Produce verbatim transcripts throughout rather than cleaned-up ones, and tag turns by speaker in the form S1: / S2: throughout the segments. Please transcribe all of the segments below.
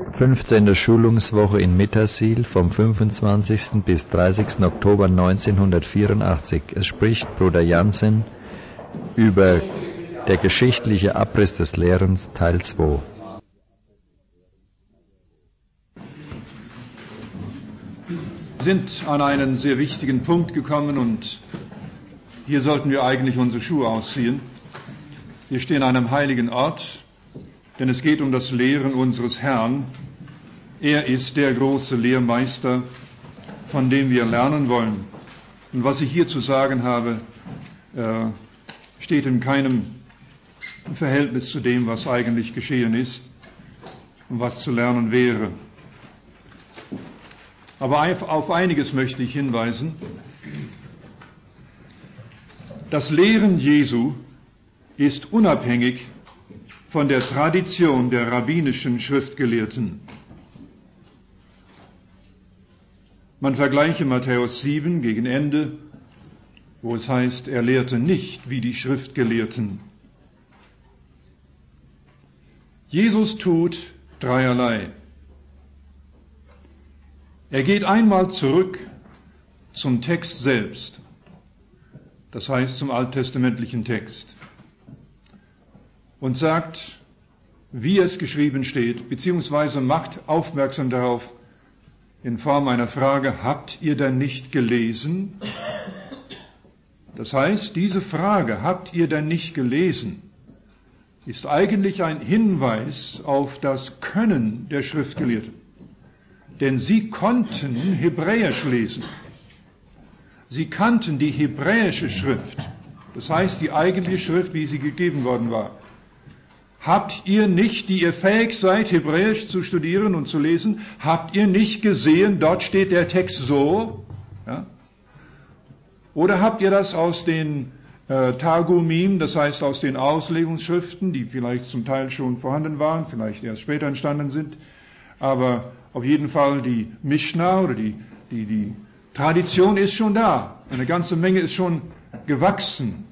S1: fünfzehnte Schulungswoche in Mittersiel vom fünfundzwanzigsten bis dreißigsten Oktober neunzehnhundertvierundachtzig. Es spricht Bruder Jansen über der geschichtliche Abriss des Lehrens, Teil zwei.
S2: Wir sind an einen sehr wichtigen Punkt gekommen und hier sollten wir eigentlich unsere Schuhe ausziehen. Wir stehen an einem heiligen Ort, denn es geht um das Lehren unseres Herrn. Er ist der große Lehrmeister, von dem wir lernen wollen. Und was ich hier zu sagen habe, äh, steht in keinem Verhältnis zu dem, was eigentlich geschehen ist und was zu lernen wäre. Aber auf einiges möchte ich hinweisen. Das Lehren Jesu ist unabhängig von der Tradition der rabbinischen Schriftgelehrten. Man vergleiche Matthäus sieben gegen Ende, wo es heißt, er lehrte nicht wie die Schriftgelehrten. Jesus tut dreierlei. Er geht einmal zurück zum Text selbst, das heißt zum alttestamentlichen Text, und sagt, wie es geschrieben steht, beziehungsweise macht aufmerksam darauf in Form einer Frage, habt ihr denn nicht gelesen? Das heißt, diese Frage, habt ihr denn nicht gelesen, ist eigentlich ein Hinweis auf das Können der Schriftgelehrten. Denn sie konnten Hebräisch lesen. Sie kannten die hebräische Schrift, das heißt die eigentliche Schrift, wie sie gegeben worden war. Habt ihr nicht, die ihr fähig seid, Hebräisch zu studieren und zu lesen, habt ihr nicht gesehen, dort steht der Text so? Ja? Oder habt ihr das aus den äh, Targumim, das heißt aus den Auslegungsschriften, die vielleicht zum Teil schon vorhanden waren, vielleicht erst später entstanden sind, aber auf jeden Fall die Mishnah oder die, die, die Tradition ist schon da. Eine ganze Menge ist schon gewachsen.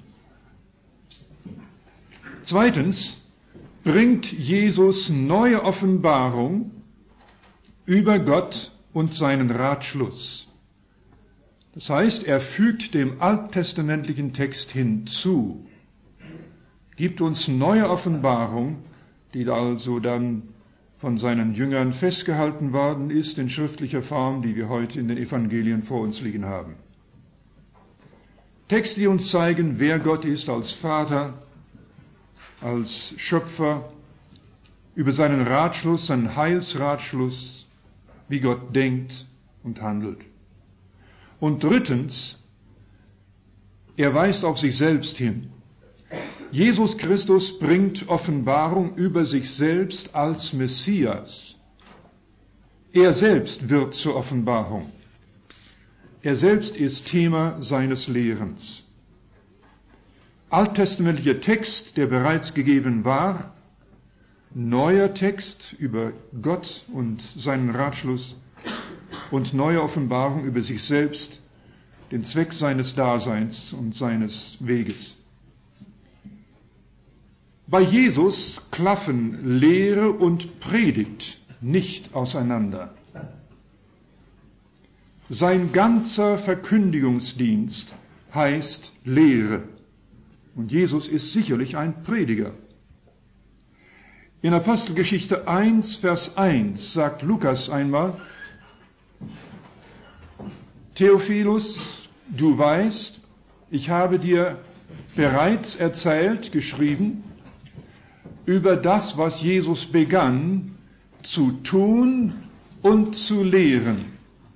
S2: Zweitens bringt Jesus neue Offenbarung über Gott und seinen Ratschluss. Das heißt, er fügt dem alttestamentlichen Text hinzu, gibt uns neue Offenbarung, die also dann von seinen Jüngern festgehalten worden ist in schriftlicher Form, die wir heute in den Evangelien vor uns liegen haben. Texte, die uns zeigen, wer Gott ist als Vater, als Schöpfer, über seinen Ratschluss, seinen Heilsratschluss, wie Gott denkt und handelt. Und drittens, er weist auf sich selbst hin. Jesus Christus bringt Offenbarung über sich selbst als Messias. Er selbst wird zur Offenbarung. Er selbst ist Thema seines Lehrens. Alttestamentlicher Text, der bereits gegeben war, neuer Text über Gott und seinen Ratschluss und neue Offenbarung über sich selbst, den Zweck seines Daseins und seines Weges. Bei Jesus klaffen Lehre und Predigt nicht auseinander. Sein ganzer Verkündigungsdienst heißt Lehre. Und Jesus ist sicherlich ein Prediger. In Apostelgeschichte eins, Vers eins sagt Lukas einmal, Theophilus, du weißt, ich habe dir bereits erzählt, geschrieben, über das, was Jesus begann, zu tun und zu lehren.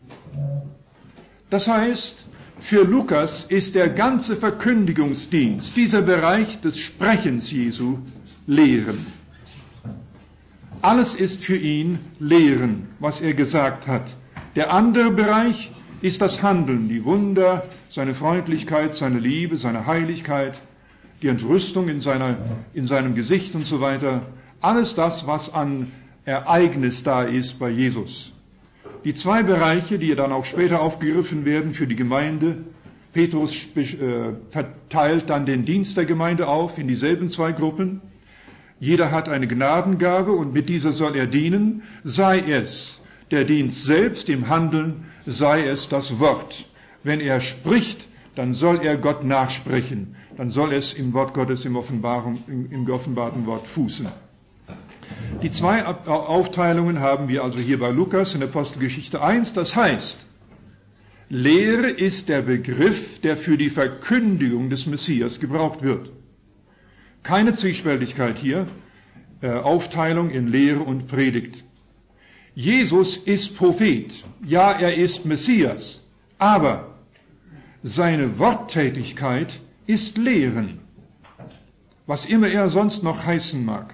S2: Das heißt, für Lukas ist der ganze Verkündigungsdienst, dieser Bereich des Sprechens Jesu, Lehren. Alles ist für ihn Lehren, was er gesagt hat. Der andere Bereich ist das Handeln, die Wunder, seine Freundlichkeit, seine Liebe, seine Heiligkeit, die Entrüstung in, seiner, in seinem Gesicht und so weiter. Alles das, was an Ereignis da ist bei Jesus. Die zwei Bereiche, die dann auch später aufgegriffen werden für die Gemeinde, Petrus äh, verteilt dann den Dienst der Gemeinde auf in dieselben zwei Gruppen. Jeder hat eine Gnadengabe und mit dieser soll er dienen, sei es der Dienst selbst im Handeln, sei es das Wort. Wenn er spricht, dann soll er Gott nachsprechen, dann soll es im Wort Gottes, im, Offenbarung, im, im geoffenbarten Wort fußen. Die zwei Aufteilungen haben wir also hier bei Lukas in Apostelgeschichte eins, das heißt, Lehre ist der Begriff, der für die Verkündigung des Messias gebraucht wird. Keine Zwiespältigkeit hier, äh, Aufteilung in Lehre und Predigt. Jesus ist Prophet, ja, er ist Messias, aber seine Worttätigkeit ist Lehren, was immer er sonst noch heißen mag.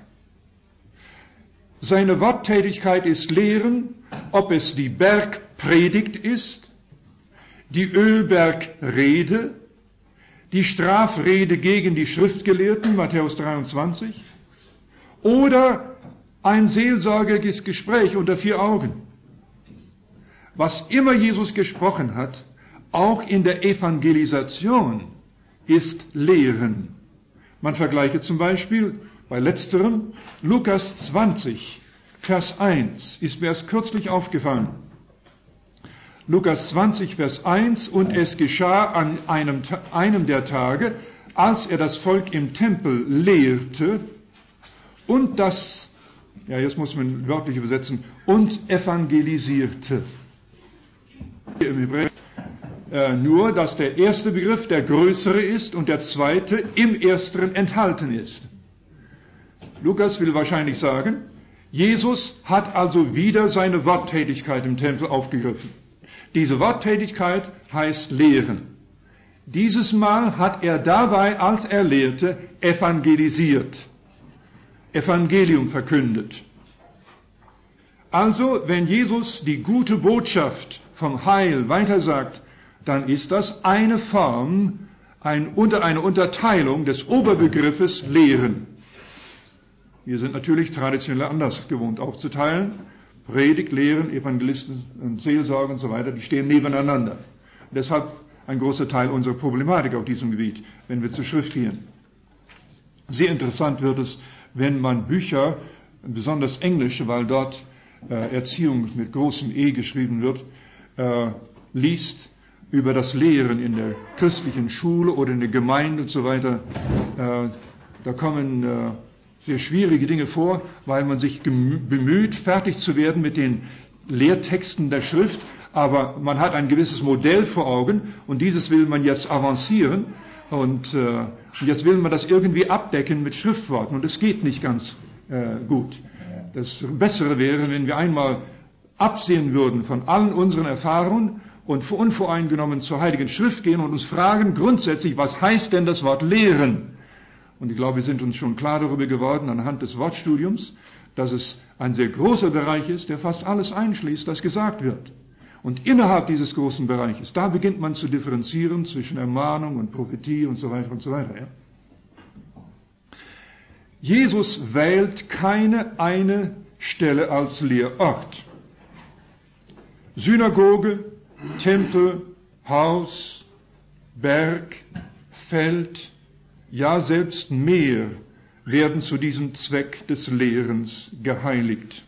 S2: Seine Worttätigkeit ist Lehren, ob es die Bergpredigt ist, die Ölbergrede, die Strafrede gegen die Schriftgelehrten, Matthäus dreiundzwanzig, oder ein seelsorgiges Gespräch unter vier Augen. Was immer Jesus gesprochen hat, auch in der Evangelisation, ist Lehren. Man vergleiche zum Beispiel bei letzterem Lukas zwanzig, Vers eins, ist mir erst kürzlich aufgefallen. Lukas zwanzig, Vers eins, und es geschah an einem, einem der Tage, als er das Volk im Tempel lehrte und das, ja jetzt muss man wörtlich übersetzen, und evangelisierte. Im Hebräer äh, nur, dass der erste Begriff der größere ist und der zweite im ersteren enthalten ist. Lukas will wahrscheinlich sagen, Jesus hat also wieder seine Worttätigkeit im Tempel aufgegriffen. Diese Worttätigkeit heißt Lehren. Dieses Mal hat er dabei, als er lehrte, evangelisiert, Evangelium verkündet. Also, wenn Jesus die gute Botschaft vom Heil weitersagt, dann ist das eine Form, ein, unter, eine Unterteilung des Oberbegriffes Lehren. Wir sind natürlich traditionell anders gewohnt aufzuteilen. Predigt, Lehren, Evangelisten und Seelsorge und so weiter, die stehen nebeneinander. Und deshalb ein großer Teil unserer Problematik auf diesem Gebiet, wenn wir zur Schrift gehen. Sehr interessant wird es, wenn man Bücher, besonders englische, weil dort äh, Erziehung mit großem E geschrieben wird, äh, liest über das Lehren in der christlichen Schule oder in der Gemeinde und so weiter. Äh, da kommen äh, sehr schwierige Dinge vor, weil man sich bemüht, fertig zu werden mit den Lehrtexten der Schrift, aber man hat ein gewisses Modell vor Augen und dieses will man jetzt avancieren und äh, jetzt will man das irgendwie abdecken mit Schriftworten und es geht nicht ganz äh, gut. Das Bessere wäre, wenn wir einmal absehen würden von allen unseren Erfahrungen und unvoreingenommen zur Heiligen Schrift gehen und uns fragen grundsätzlich, was heißt denn das Wort Lehren? Und ich glaube, wir sind uns schon klar darüber geworden anhand des Wortstudiums, dass es ein sehr großer Bereich ist, der fast alles einschließt, das gesagt wird. Und innerhalb dieses großen Bereiches, da beginnt man zu differenzieren zwischen Ermahnung und Prophetie und so weiter und so weiter. Ja? Jesus wählt keine eine Stelle als Lehrort. Synagoge, Tempel, Haus, Berg, Feld, ja selbst Meer werden zu diesem Zweck des Lehrens geheiligt.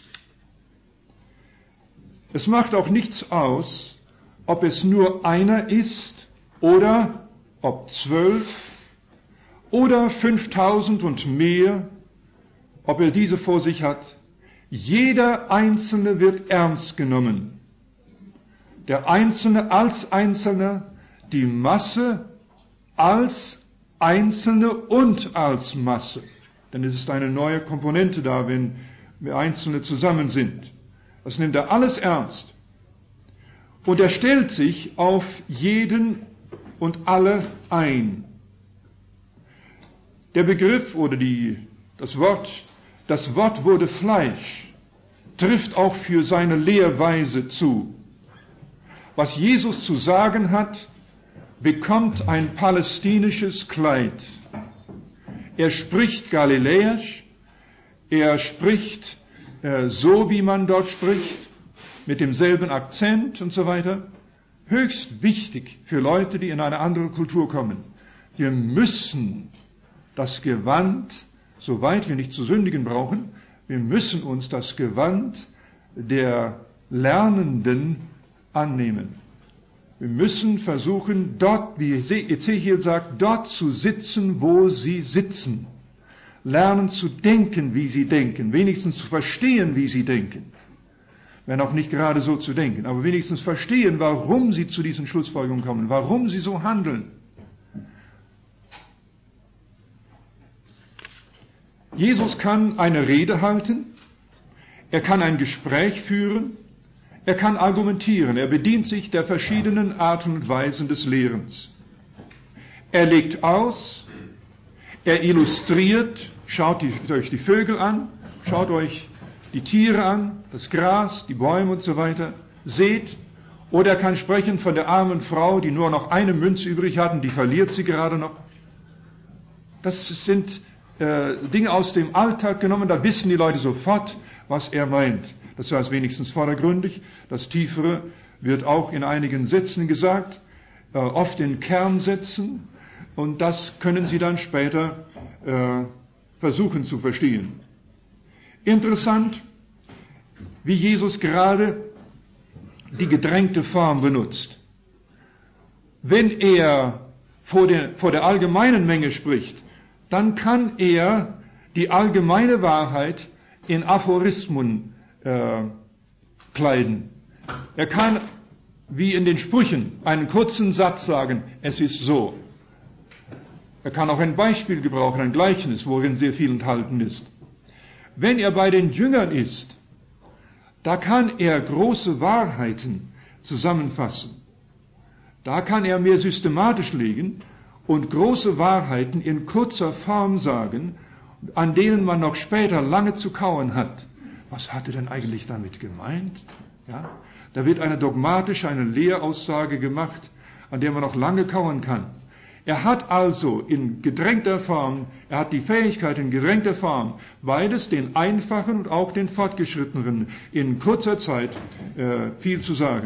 S2: Es macht auch nichts aus, ob es nur einer ist oder ob zwölf oder fünftausend und mehr, ob er diese vor sich hat. Jeder Einzelne wird ernst genommen. Der Einzelne als Einzelner, die Masse als Einzelne und als Masse. Denn es ist eine neue Komponente da, wenn wir Einzelne zusammen sind. Das nimmt er alles ernst. Und er stellt sich auf jeden und alle ein. Der Begriff oder die, das Wort, das Wort wurde Fleisch, trifft auch für seine Lehrweise zu. Was Jesus zu sagen hat, bekommt ein palästinisches Kleid. Er spricht galiläisch, er spricht äh, so, wie man dort spricht, mit demselben Akzent und so weiter. Höchst wichtig für Leute, die in eine andere Kultur kommen. Wir müssen das Gewand soweit wir nicht zu sündigen brauchen, wir müssen uns das Gewand der Lernenden annehmen. Wir müssen versuchen, dort, wie Ezechiel sagt, dort zu sitzen, wo sie sitzen. Lernen zu denken, wie sie denken, wenigstens zu verstehen, wie sie denken. Wenn auch nicht gerade so zu denken, aber wenigstens verstehen, warum sie zu diesen Schlussfolgerungen kommen, warum sie so handeln. Jesus kann eine Rede halten, er kann ein Gespräch führen, er kann argumentieren, er bedient sich der verschiedenen Arten und Weisen des Lehrens. Er legt aus, er illustriert, schaut die, euch die Vögel an, schaut euch die Tiere an, das Gras, die Bäume und so weiter, seht, oder er kann sprechen von der armen Frau, die nur noch eine Münze übrig hat und die verliert sie gerade noch. Das sind äh, Dinge aus dem Alltag genommen, da wissen die Leute sofort, was er meint. Das heißt wenigstens vordergründig. Das Tiefere wird auch in einigen Sätzen gesagt, äh, oft in Kernsätzen, und das können Sie dann später äh, versuchen zu verstehen. Interessant, wie Jesus gerade die gedrängte Form benutzt. Wenn er vor der, vor der allgemeinen Menge spricht, dann kann er die allgemeine Wahrheit in Aphorismen äh, kleiden. Er kann, wie in den Sprüchen, einen kurzen Satz sagen, es ist so. Er kann auch ein Beispiel gebrauchen, ein Gleichnis, worin sehr viel enthalten ist. Wenn er bei den Jüngern ist, da kann er große Wahrheiten zusammenfassen. Da kann er mehr systematisch legen und große Wahrheiten in kurzer Form sagen, an denen man noch später lange zu kauen hat. Was hat er denn eigentlich damit gemeint? Ja, da wird eine dogmatische, eine Lehraussage gemacht, an der man noch lange kauen kann. Er hat also in gedrängter Form, er hat die Fähigkeit in gedrängter Form, beides, den Einfachen und auch den Fortgeschrittenen, in kurzer Zeit äh, viel zu sagen.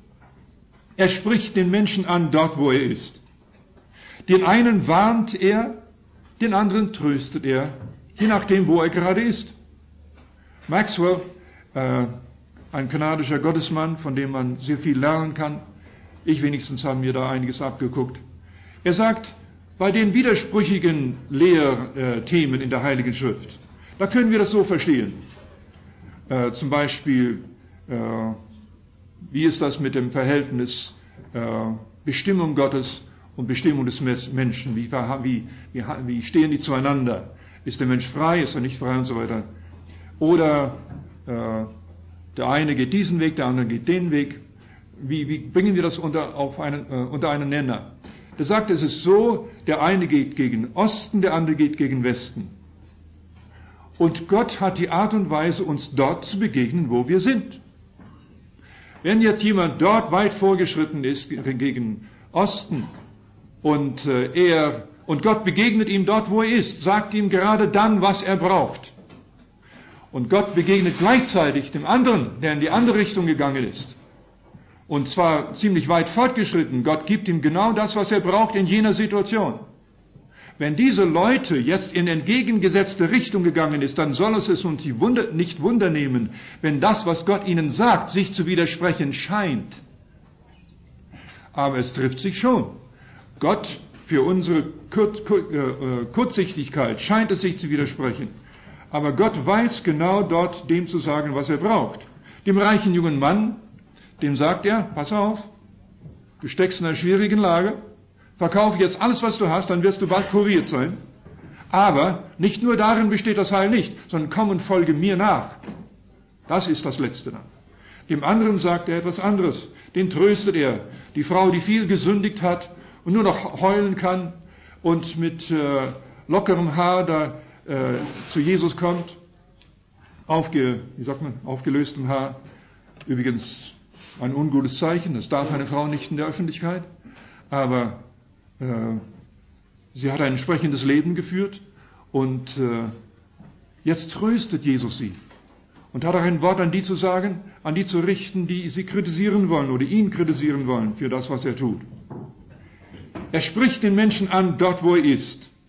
S2: Er spricht den Menschen an, dort wo er ist. Den einen warnt er, den anderen tröstet er, je nachdem, wo er gerade ist. Maxwell, äh, ein kanadischer Gottesmann, von dem man sehr viel lernen kann, ich wenigstens habe mir da einiges abgeguckt. Er sagt, bei den widersprüchigen Lehrthemen in der Heiligen Schrift, da können wir das so verstehen. Äh, zum Beispiel, äh, wie ist das mit dem Verhältnis äh, Bestimmung Gottes und Bestimmung des Menschen? Wie, wie, wie, wie stehen die zueinander? Ist der Mensch frei, ist er nicht frei und so weiter? Oder äh, der eine geht diesen Weg, der andere geht den Weg. Wie, wie bringen wir das unter, auf einen, äh, unter einen Nenner? Er sagt, es ist so, der eine geht gegen Osten, der andere geht gegen Westen. Und Gott hat die Art und Weise, uns dort zu begegnen, wo wir sind. Wenn jetzt jemand dort weit vorgeschritten ist gegen Osten und äh, er und Gott begegnet ihm dort, wo er ist, sagt ihm gerade dann, was er braucht. Und Gott begegnet gleichzeitig dem anderen, der in die andere Richtung gegangen ist. Und zwar ziemlich weit fortgeschritten. Gott gibt ihm genau das, was er braucht in jener Situation. Wenn diese Leute jetzt in entgegengesetzte Richtung gegangen ist, dann soll es es uns nicht wundernehmen, wenn das, was Gott ihnen sagt, sich zu widersprechen scheint. Aber es trifft sich schon. Gott, für unsere Kur- Kur- äh, Kurzsichtigkeit scheint es sich zu widersprechen. Aber Gott weiß genau dort dem zu sagen, was er braucht. Dem reichen jungen Mann, dem sagt er, pass auf, du steckst in einer schwierigen Lage, verkauf jetzt alles, was du hast, dann wirst du bald kuriert sein. Aber nicht nur darin besteht das Heil nicht, sondern komm und folge mir nach. Das ist das Letzte dann. Dem anderen sagt er etwas anderes, den tröstet er. Die Frau, die viel gesündigt hat und nur noch heulen kann und mit äh, lockerem Haar da äh, zu Jesus kommt, aufge, wie sagt man, aufgelöstem Haar, übrigens ein ungutes Zeichen, das darf eine Frau nicht in der Öffentlichkeit, aber äh, sie hat ein entsprechendes Leben geführt und äh, jetzt tröstet Jesus sie und hat auch ein Wort an die zu sagen, an die zu richten, die sie kritisieren wollen oder ihn kritisieren wollen für das, was er tut. Er spricht den Menschen an, dort wo er ist,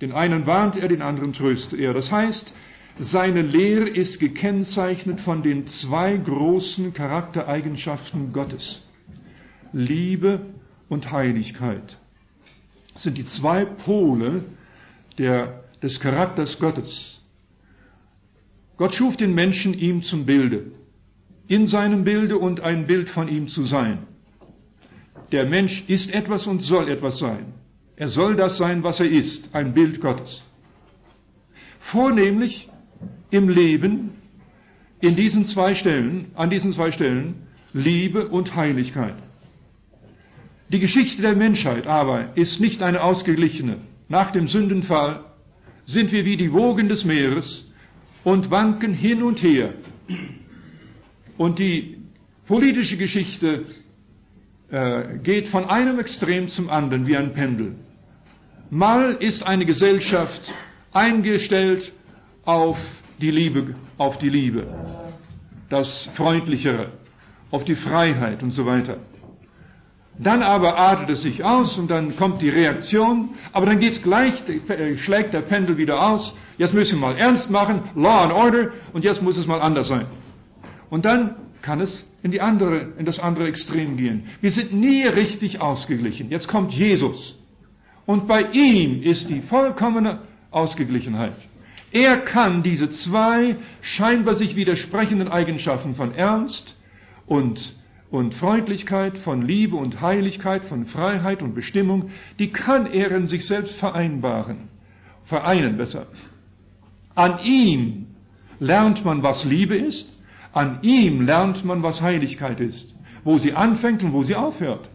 S2: Den einen warnt er, den anderen tröstet er. Das heißt, seine Lehre ist gekennzeichnet von den zwei großen Charaktereigenschaften Gottes. Liebe und Heiligkeit. Das sind die zwei Pole der, des Charakters Gottes. Gott schuf den Menschen ihm zum Bilde, in seinem Bilde und ein Bild von ihm zu sein. Der Mensch ist etwas und soll etwas sein. Er soll das sein, was er ist, ein Bild Gottes. Vornehmlich im Leben, in diesen zwei Stellen, an diesen zwei Stellen, Liebe und Heiligkeit. Die Geschichte der Menschheit aber ist nicht eine ausgeglichene. Nach dem Sündenfall sind wir wie die Wogen des Meeres und wanken hin und her. Und die politische Geschichte äh, geht von einem Extrem zum anderen wie ein Pendel. Mal ist eine Gesellschaft eingestellt auf die Liebe, auf die Liebe, das Freundlichere, auf die Freiheit und so weiter. Dann aber artet es sich aus und dann kommt die Reaktion, aber dann geht's gleich, schlägt der Pendel wieder aus. Jetzt müssen wir mal ernst machen, Law and Order, und jetzt muss es mal anders sein. Und dann kann es in die andere, in das andere Extrem gehen. Wir sind nie richtig ausgeglichen. Jetzt kommt Jesus. Und bei ihm ist die vollkommene Ausgeglichenheit. Er kann diese zwei scheinbar sich widersprechenden Eigenschaften von Ernst und und Freundlichkeit, von Liebe und Heiligkeit, von Freiheit und Bestimmung, die kann er in sich selbst vereinbaren, vereinen besser. An ihm lernt man, was Liebe ist, an ihm lernt man, was Heiligkeit ist, wo sie anfängt und wo sie aufhört.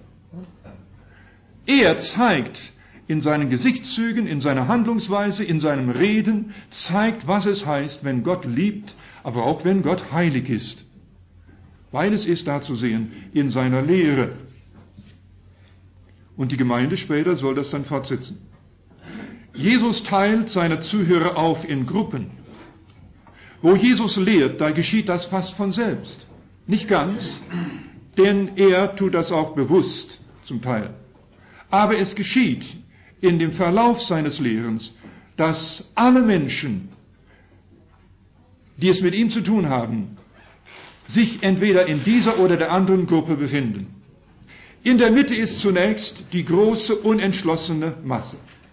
S2: Er zeigt in seinen Gesichtszügen, in seiner Handlungsweise, in seinem Reden, zeigt, was es heißt, wenn Gott liebt, aber auch wenn Gott heilig ist. Beides ist da zu sehen in seiner Lehre. Und die Gemeinde später soll das dann fortsetzen. Jesus teilt seine Zuhörer auf in Gruppen. Wo Jesus lehrt, da geschieht das fast von selbst. Nicht ganz, denn er tut das auch bewusst zum Teil. Aber es geschieht in dem Verlauf seines Lehrens, dass alle Menschen, die es mit ihm zu tun haben, sich entweder in dieser oder der anderen Gruppe befinden. In der Mitte ist zunächst die große, unentschlossene Masse.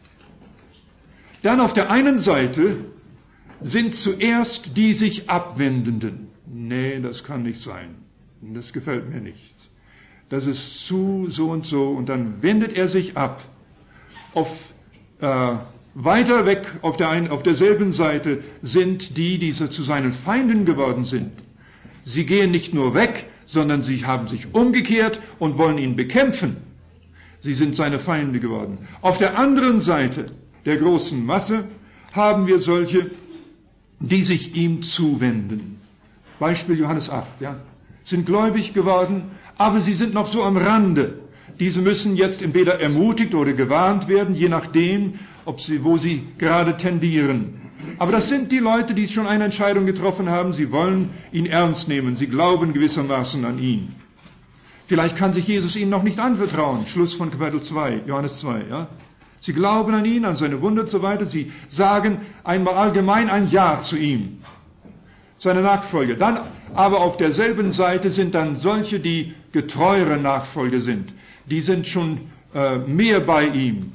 S2: Dann auf der einen Seite sind zuerst die sich Abwendenden. Nee, das kann nicht sein. Das gefällt mir nicht. Das ist zu, so und so. Und dann wendet er sich ab. Auf, äh, weiter weg auf, der einen, auf derselben Seite sind die, die zu seinen Feinden geworden sind. Sie gehen nicht nur weg, sondern sie haben sich umgekehrt und wollen ihn bekämpfen. Sie sind seine Feinde geworden. Auf der anderen Seite der großen Masse haben wir solche, die sich ihm zuwenden. Beispiel Johannes acht, ja. Sind gläubig geworden, aber sie sind noch so am Rande. Diese müssen jetzt entweder ermutigt oder gewarnt werden, je nachdem, ob sie, wo sie gerade tendieren. Aber das sind die Leute, die schon eine Entscheidung getroffen haben. Sie wollen ihn ernst nehmen. Sie glauben gewissermaßen an ihn. Vielleicht kann sich Jesus ihnen noch nicht anvertrauen. Schluss von Kapitel zwei, Johannes zwei. Ja? Sie glauben an ihn, an seine Wunder und so weiter. Sie sagen einmal allgemein ein Ja zu ihm. Seine Nachfolger. Dann aber auf derselben Seite sind dann solche, die getreuere Nachfolger sind. Die sind schon äh, mehr bei ihm.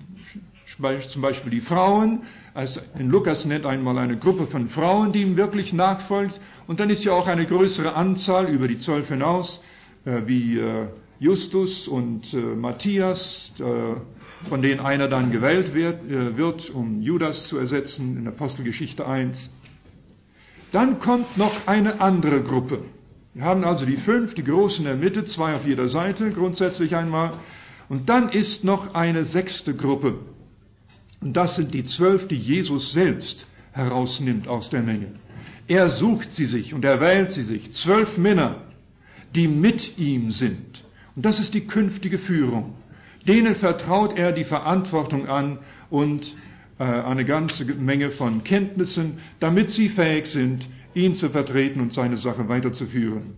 S2: Zum Beispiel die Frauen. Also in Lukas nennt einmal eine Gruppe von Frauen, die ihm wirklich nachfolgt. Und dann ist ja auch eine größere Anzahl über die zwölf hinaus, äh, wie äh, Justus und äh, Matthias, äh, von denen einer dann gewählt wird, äh, wird, um Judas zu ersetzen in Apostelgeschichte eins. Dann kommt noch eine andere Gruppe. Wir haben also die fünf, die großen in der Mitte, zwei auf jeder Seite, grundsätzlich einmal. Und dann ist noch eine sechste Gruppe. Und das sind die zwölf, die Jesus selbst herausnimmt aus der Menge. Er sucht sie sich und er wählt sie sich. Zwölf Männer, die mit ihm sind. Und das ist die künftige Führung. Denen vertraut er die Verantwortung an und äh, eine ganze Menge von Kenntnissen, damit sie fähig sind, ihn zu vertreten und seine Sache weiterzuführen.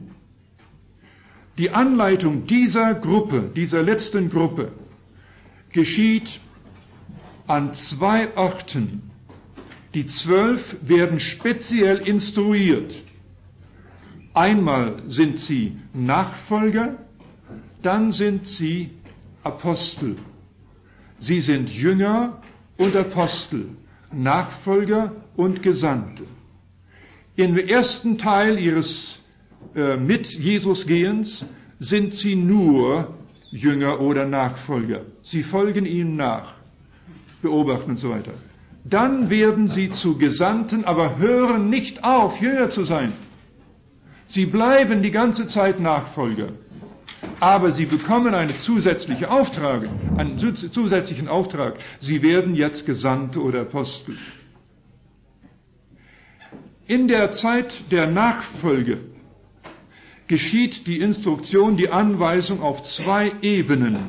S2: Die Anleitung dieser Gruppe, dieser letzten Gruppe, geschieht an zwei Orten. Die Zwölf werden speziell instruiert. Einmal sind sie Nachfolger, dann sind sie Apostel. Sie sind Jünger und Apostel, Nachfolger und Gesandte. Im ersten Teil ihres äh, mit Jesus Gehens sind sie nur Jünger oder Nachfolger. Sie folgen ihm nach, beobachten und so weiter. Dann werden sie zu Gesandten, aber hören nicht auf, Jünger zu sein. Sie bleiben die ganze Zeit Nachfolger. Aber sie bekommen eine zusätzliche Auftrag, einen zusätzlichen Auftrag. Sie werden jetzt Gesandte oder Apostel. In der Zeit der Nachfolge geschieht die Instruktion, die Anweisung auf zwei Ebenen.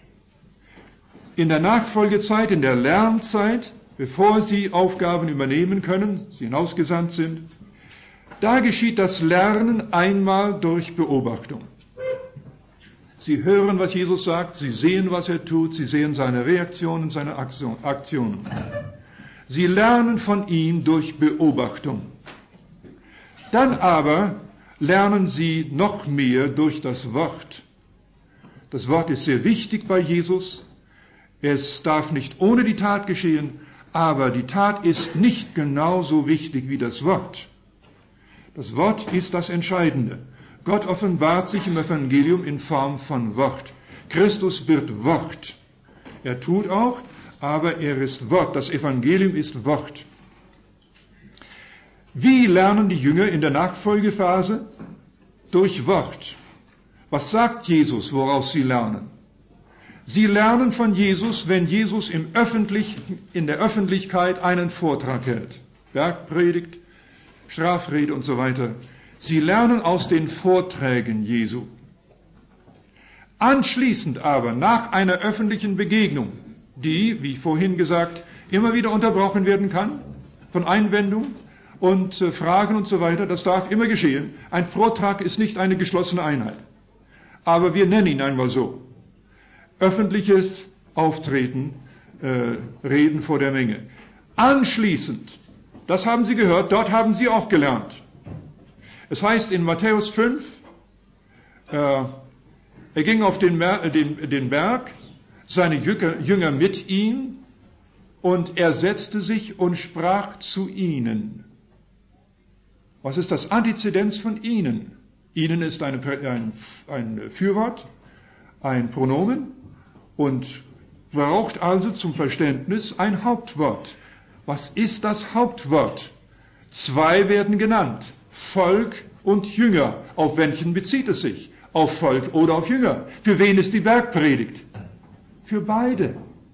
S2: In der Nachfolgezeit, in der Lernzeit, bevor sie Aufgaben übernehmen können, sie hinausgesandt sind, da geschieht das Lernen einmal durch Beobachtung. Sie hören, was Jesus sagt, sie sehen, was er tut, sie sehen seine Reaktionen, seine Aktionen. Sie lernen von ihm durch Beobachtung. Dann aber lernen sie noch mehr durch das Wort. Das Wort ist sehr wichtig bei Jesus. Es darf nicht ohne die Tat geschehen, aber die Tat ist nicht genauso wichtig wie das Wort. Das Wort ist das Entscheidende. Gott offenbart sich im Evangelium in Form von Wort. Christus wird Wort. Er tut auch, aber er ist Wort. Das Evangelium ist Wort. Wie lernen die Jünger in der Nachfolgephase? Durch Wort. Was sagt Jesus, woraus sie lernen? Sie lernen von Jesus, wenn Jesus im Öffentlich, in der Öffentlichkeit einen Vortrag hält. Bergpredigt, Strafrede und so weiter. Sie lernen aus den Vorträgen Jesu. Anschließend aber, nach einer öffentlichen Begegnung, die, wie vorhin gesagt, immer wieder unterbrochen werden kann, von Einwendungen und äh, Fragen und so weiter, das darf immer geschehen. Ein Vortrag ist nicht eine geschlossene Einheit. Aber wir nennen ihn einmal so. Öffentliches Auftreten, äh, Reden vor der Menge. Anschließend, das haben Sie gehört, dort haben Sie auch gelernt. Es heißt in Matthäus fünf, äh, er ging auf den, Mer- den, den Berg, seine Jünger, Jünger mit ihm, und er setzte sich und sprach zu ihnen. Was ist das Antizidenz von ihnen? Ihnen ist eine, ein, ein Fürwort, ein Pronomen und braucht also zum Verständnis ein Hauptwort. Was ist das Hauptwort? Zwei werden genannt. Volk und Jünger. Auf welchen bezieht es sich? Auf Volk oder auf Jünger? Für wen ist die Bergpredigt? Für beide.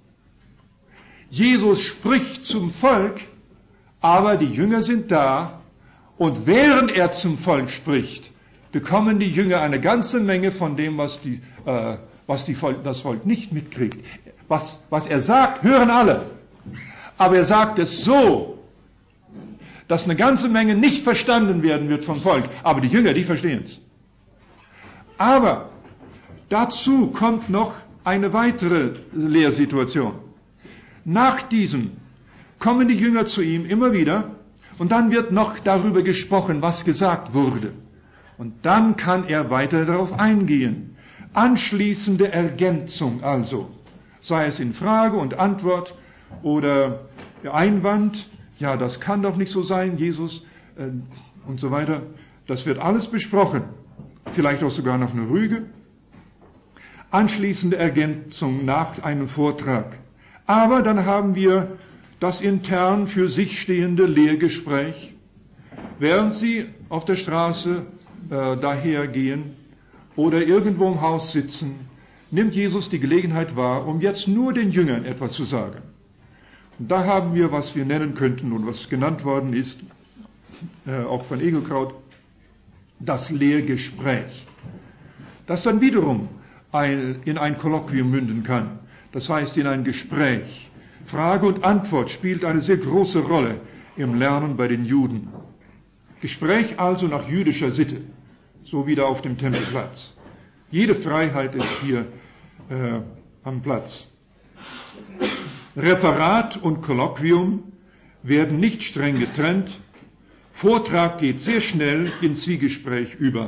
S2: Jesus spricht zum Volk, aber die Jünger sind da, und während er zum Volk spricht, bekommen die Jünger eine ganze Menge von dem, was, die, äh, was die Volk, das Volk nicht mitkriegt. Was, was er sagt, hören alle. Aber er sagt es so, dass eine ganze Menge nicht verstanden werden wird vom Volk. Aber die Jünger, die verstehen es. Aber dazu kommt noch eine weitere Lehrsituation. Nach diesem kommen die Jünger zu ihm immer wieder und dann wird noch darüber gesprochen, was gesagt wurde. Und dann kann er weiter darauf eingehen. Anschließende Ergänzung also, sei es in Frage und Antwort oder Einwand, ja, das kann doch nicht so sein, Jesus, äh, und so weiter. Das wird alles besprochen. Vielleicht auch sogar noch eine Rüge. Anschließende Ergänzung nach einem Vortrag. Aber dann haben wir das intern für sich stehende Lehrgespräch. Während Sie auf der Straße äh, dahergehen oder irgendwo im Haus sitzen, nimmt Jesus die Gelegenheit wahr, um jetzt nur den Jüngern etwas zu sagen. Und da haben wir, was wir nennen könnten und was genannt worden ist, äh, auch von Egelkraut, das Lehrgespräch, das dann wiederum ein, in ein Kolloquium münden kann. Das heißt, in ein Gespräch. Frage und Antwort spielt eine sehr große Rolle im Lernen bei den Juden. Gespräch also nach jüdischer Sitte, so wie da auf dem Tempelplatz. Jede Freiheit ist hier äh, am Platz. Referat und Kolloquium werden nicht streng getrennt. Vortrag geht sehr schnell in Zwiegespräch über.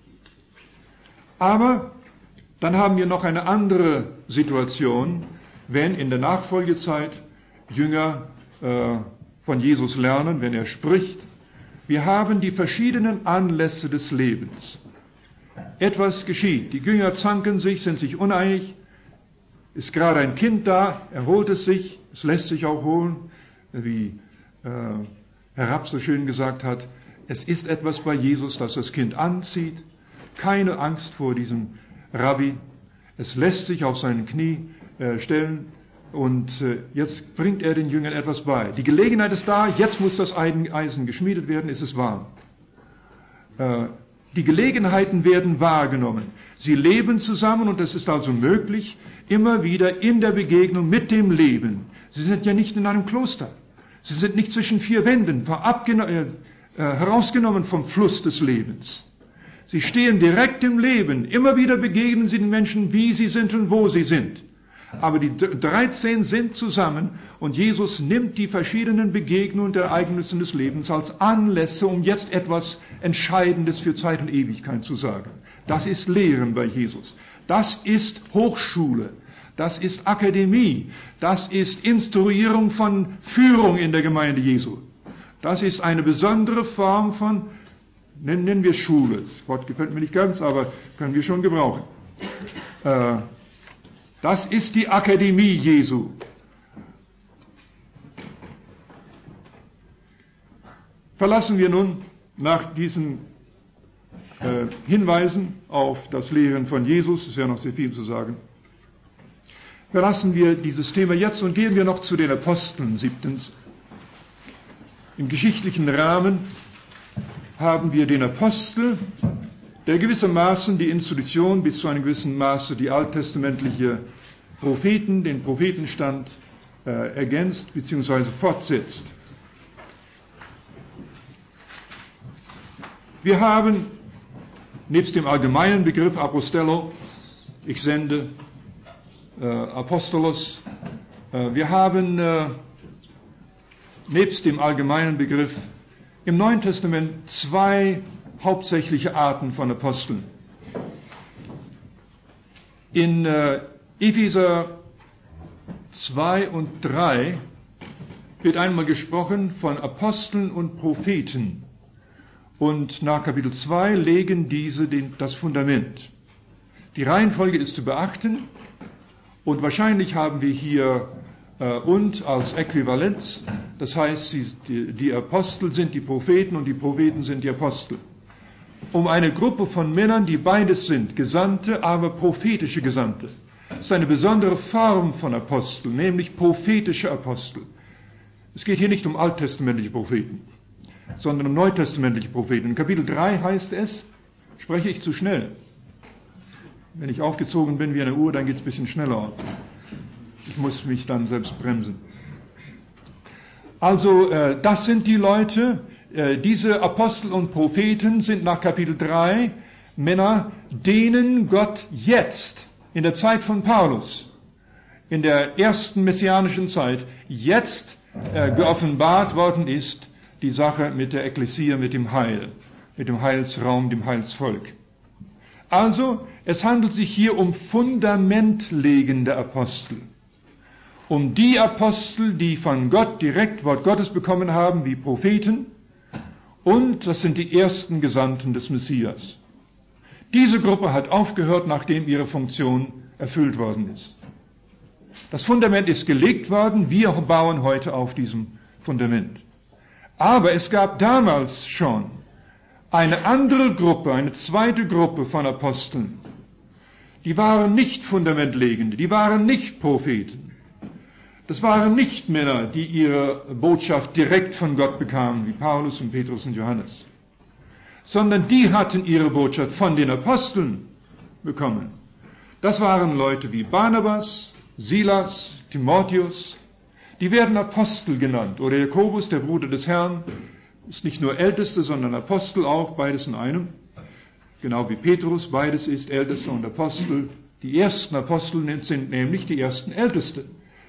S2: Aber dann haben wir noch eine andere Situation, wenn in der Nachfolgezeit Jünger äh, von Jesus lernen, wenn er spricht. Wir haben die verschiedenen Anlässe des Lebens. Etwas geschieht. Die Jünger zanken sich, sind sich uneinig. Ist gerade ein Kind da, er holt es sich, es lässt sich auch holen, wie äh, Herr Rapp so schön gesagt hat. Es ist etwas bei Jesus, das das Kind anzieht. Keine Angst vor diesem Rabbi. Es lässt sich auf seinen Knie äh, stellen. Und äh, jetzt bringt er den Jüngern etwas bei. Die Gelegenheit ist da, jetzt muss das Eisen geschmiedet werden, es ist warm. Äh, die Gelegenheiten werden wahrgenommen. Sie leben zusammen und es ist also möglich, immer wieder in der Begegnung mit dem Leben. Sie sind ja nicht in einem Kloster. Sie sind nicht zwischen vier Wänden, äh, äh, herausgenommen vom Fluss des Lebens. Sie stehen direkt im Leben. Immer wieder begegnen sie den Menschen, wie sie sind und wo sie sind. Aber die dreizehn sind zusammen und Jesus nimmt die verschiedenen Begegnungen und Ereignisse des Lebens als Anlässe, um jetzt etwas Entscheidendes für Zeit und Ewigkeit zu sagen. Das ist Lehren bei Jesus. Das ist Hochschule. Das ist Akademie. Das ist Instruierung von Führung in der Gemeinde Jesu. Das ist eine besondere Form von, nennen wir Schule. Das Wort gefällt mir nicht ganz, aber können wir schon gebrauchen. Äh, Das ist die Akademie Jesu. Verlassen wir nun nach diesen äh, Hinweisen auf das Lehren von Jesus, es wäre noch sehr viel zu sagen, verlassen wir dieses Thema jetzt und gehen wir noch zu den Aposteln, siebtens. Im geschichtlichen Rahmen haben wir den Apostel, der gewissermaßen die Institution bis zu einem gewissen Maße die alttestamentliche Propheten, den Prophetenstand äh, ergänzt bzw. fortsetzt. Wir haben nebst dem allgemeinen Begriff Apostello, ich sende, äh, Apostolos, äh, wir haben äh, nebst dem allgemeinen Begriff im Neuen Testament zwei hauptsächliche Arten von Aposteln. In äh, Epheser zwei und drei wird einmal gesprochen von Aposteln und Propheten. Und nach Kapitel zwei legen diese den, das Fundament. Die Reihenfolge ist zu beachten und wahrscheinlich haben wir hier äh, und als Äquivalenz, das heißt, sie, die, die Apostel sind die Propheten und die Propheten sind die Apostel. Um eine Gruppe von Männern, die beides sind, Gesandte, aber prophetische Gesandte. Das ist eine besondere Form von Apostel, nämlich prophetische Apostel. Es geht hier nicht um alttestamentliche Propheten, sondern um neutestamentliche Propheten. In Kapitel drei heißt es, spreche ich zu schnell. Wenn ich aufgezogen bin wie eine Uhr, dann geht es ein bisschen schneller. Ich muss mich dann selbst bremsen. Also, äh, das sind die Leute, äh, diese Apostel und Propheten sind nach Kapitel drei Männer, denen Gott jetzt, in der Zeit von Paulus, in der ersten messianischen Zeit, jetzt äh, geoffenbart worden ist, die Sache mit der Ekklesia, mit dem Heil, mit dem Heilsraum, dem Heilsvolk. Also, es handelt sich hier um fundamentlegende Apostel. Um die Apostel, die von Gott direkt Wort Gottes bekommen haben, wie Propheten. Und das sind die ersten Gesandten des Messias. Diese Gruppe hat aufgehört, nachdem ihre Funktion erfüllt worden ist. Das Fundament ist gelegt worden, wir bauen heute auf diesem Fundament. Aber es gab damals schon eine andere Gruppe, eine zweite Gruppe von Aposteln. Die waren nicht Fundamentlegende, die waren nicht Propheten. Das waren nicht Männer, die ihre Botschaft direkt von Gott bekamen, wie Paulus und Petrus und Johannes, sondern die hatten ihre Botschaft von den Aposteln bekommen. Das waren Leute wie Barnabas, Silas, Timotheus. Die werden Apostel genannt. Oder Jakobus, der Bruder des Herrn, ist nicht nur Älteste, sondern Apostel auch, beides in einem. Genau wie Petrus, beides ist Ältester und Apostel. Die ersten Apostel sind nämlich die ersten Älteste.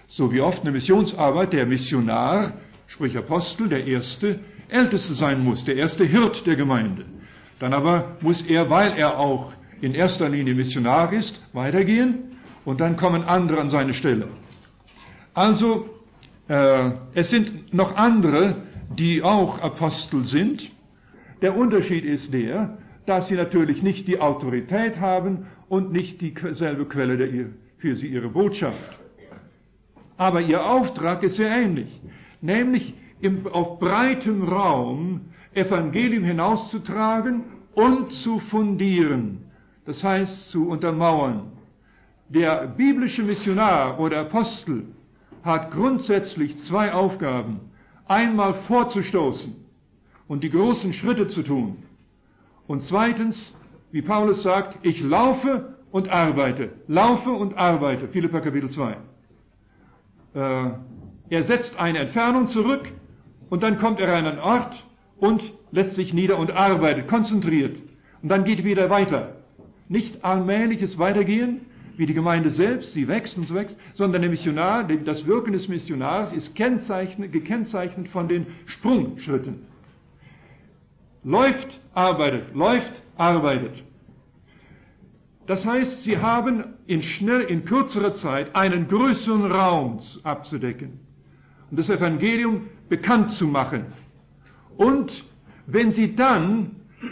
S2: So wie oft eine Missionsarbeit der Missionar, sprich Apostel, der erste Älteste sein muss, der erste Hirt der Gemeinde. Dann aber muss er, weil er auch in erster Linie Missionar ist, weitergehen und dann kommen andere an seine Stelle. Also, äh, es sind noch andere, die auch Apostel sind. Der Unterschied ist der, dass sie natürlich nicht die Autorität haben und nicht dieselbe Quelle der, für sie ihre Botschaft. Aber ihr Auftrag ist sehr ähnlich, nämlich im, auf breitem Raum Evangelium hinauszutragen und zu fundieren, das heißt zu untermauern. Der biblische Missionar oder Apostel hat grundsätzlich zwei Aufgaben. Einmal vorzustoßen und die großen Schritte zu tun. Und zweitens, wie Paulus sagt, ich laufe und arbeite. Laufe und arbeite. Philipper Kapitel zwei. Äh, er setzt eine Entfernung zurück und dann kommt er an einen Ort und lässt sich nieder und arbeitet, konzentriert. Und dann geht wieder weiter. Nicht allmähliches Weitergehen, wie die Gemeinde selbst, sie wächst und so wächst, sondern der Missionar, das Wirken des Missionars ist gekennzeichnet von den Sprungschritten. Läuft, arbeitet, läuft, arbeitet. Das heißt, sie haben in schnell, in kürzerer Zeit einen größeren Raum abzudecken und das Evangelium bekannt zu machen. Und wenn sie dann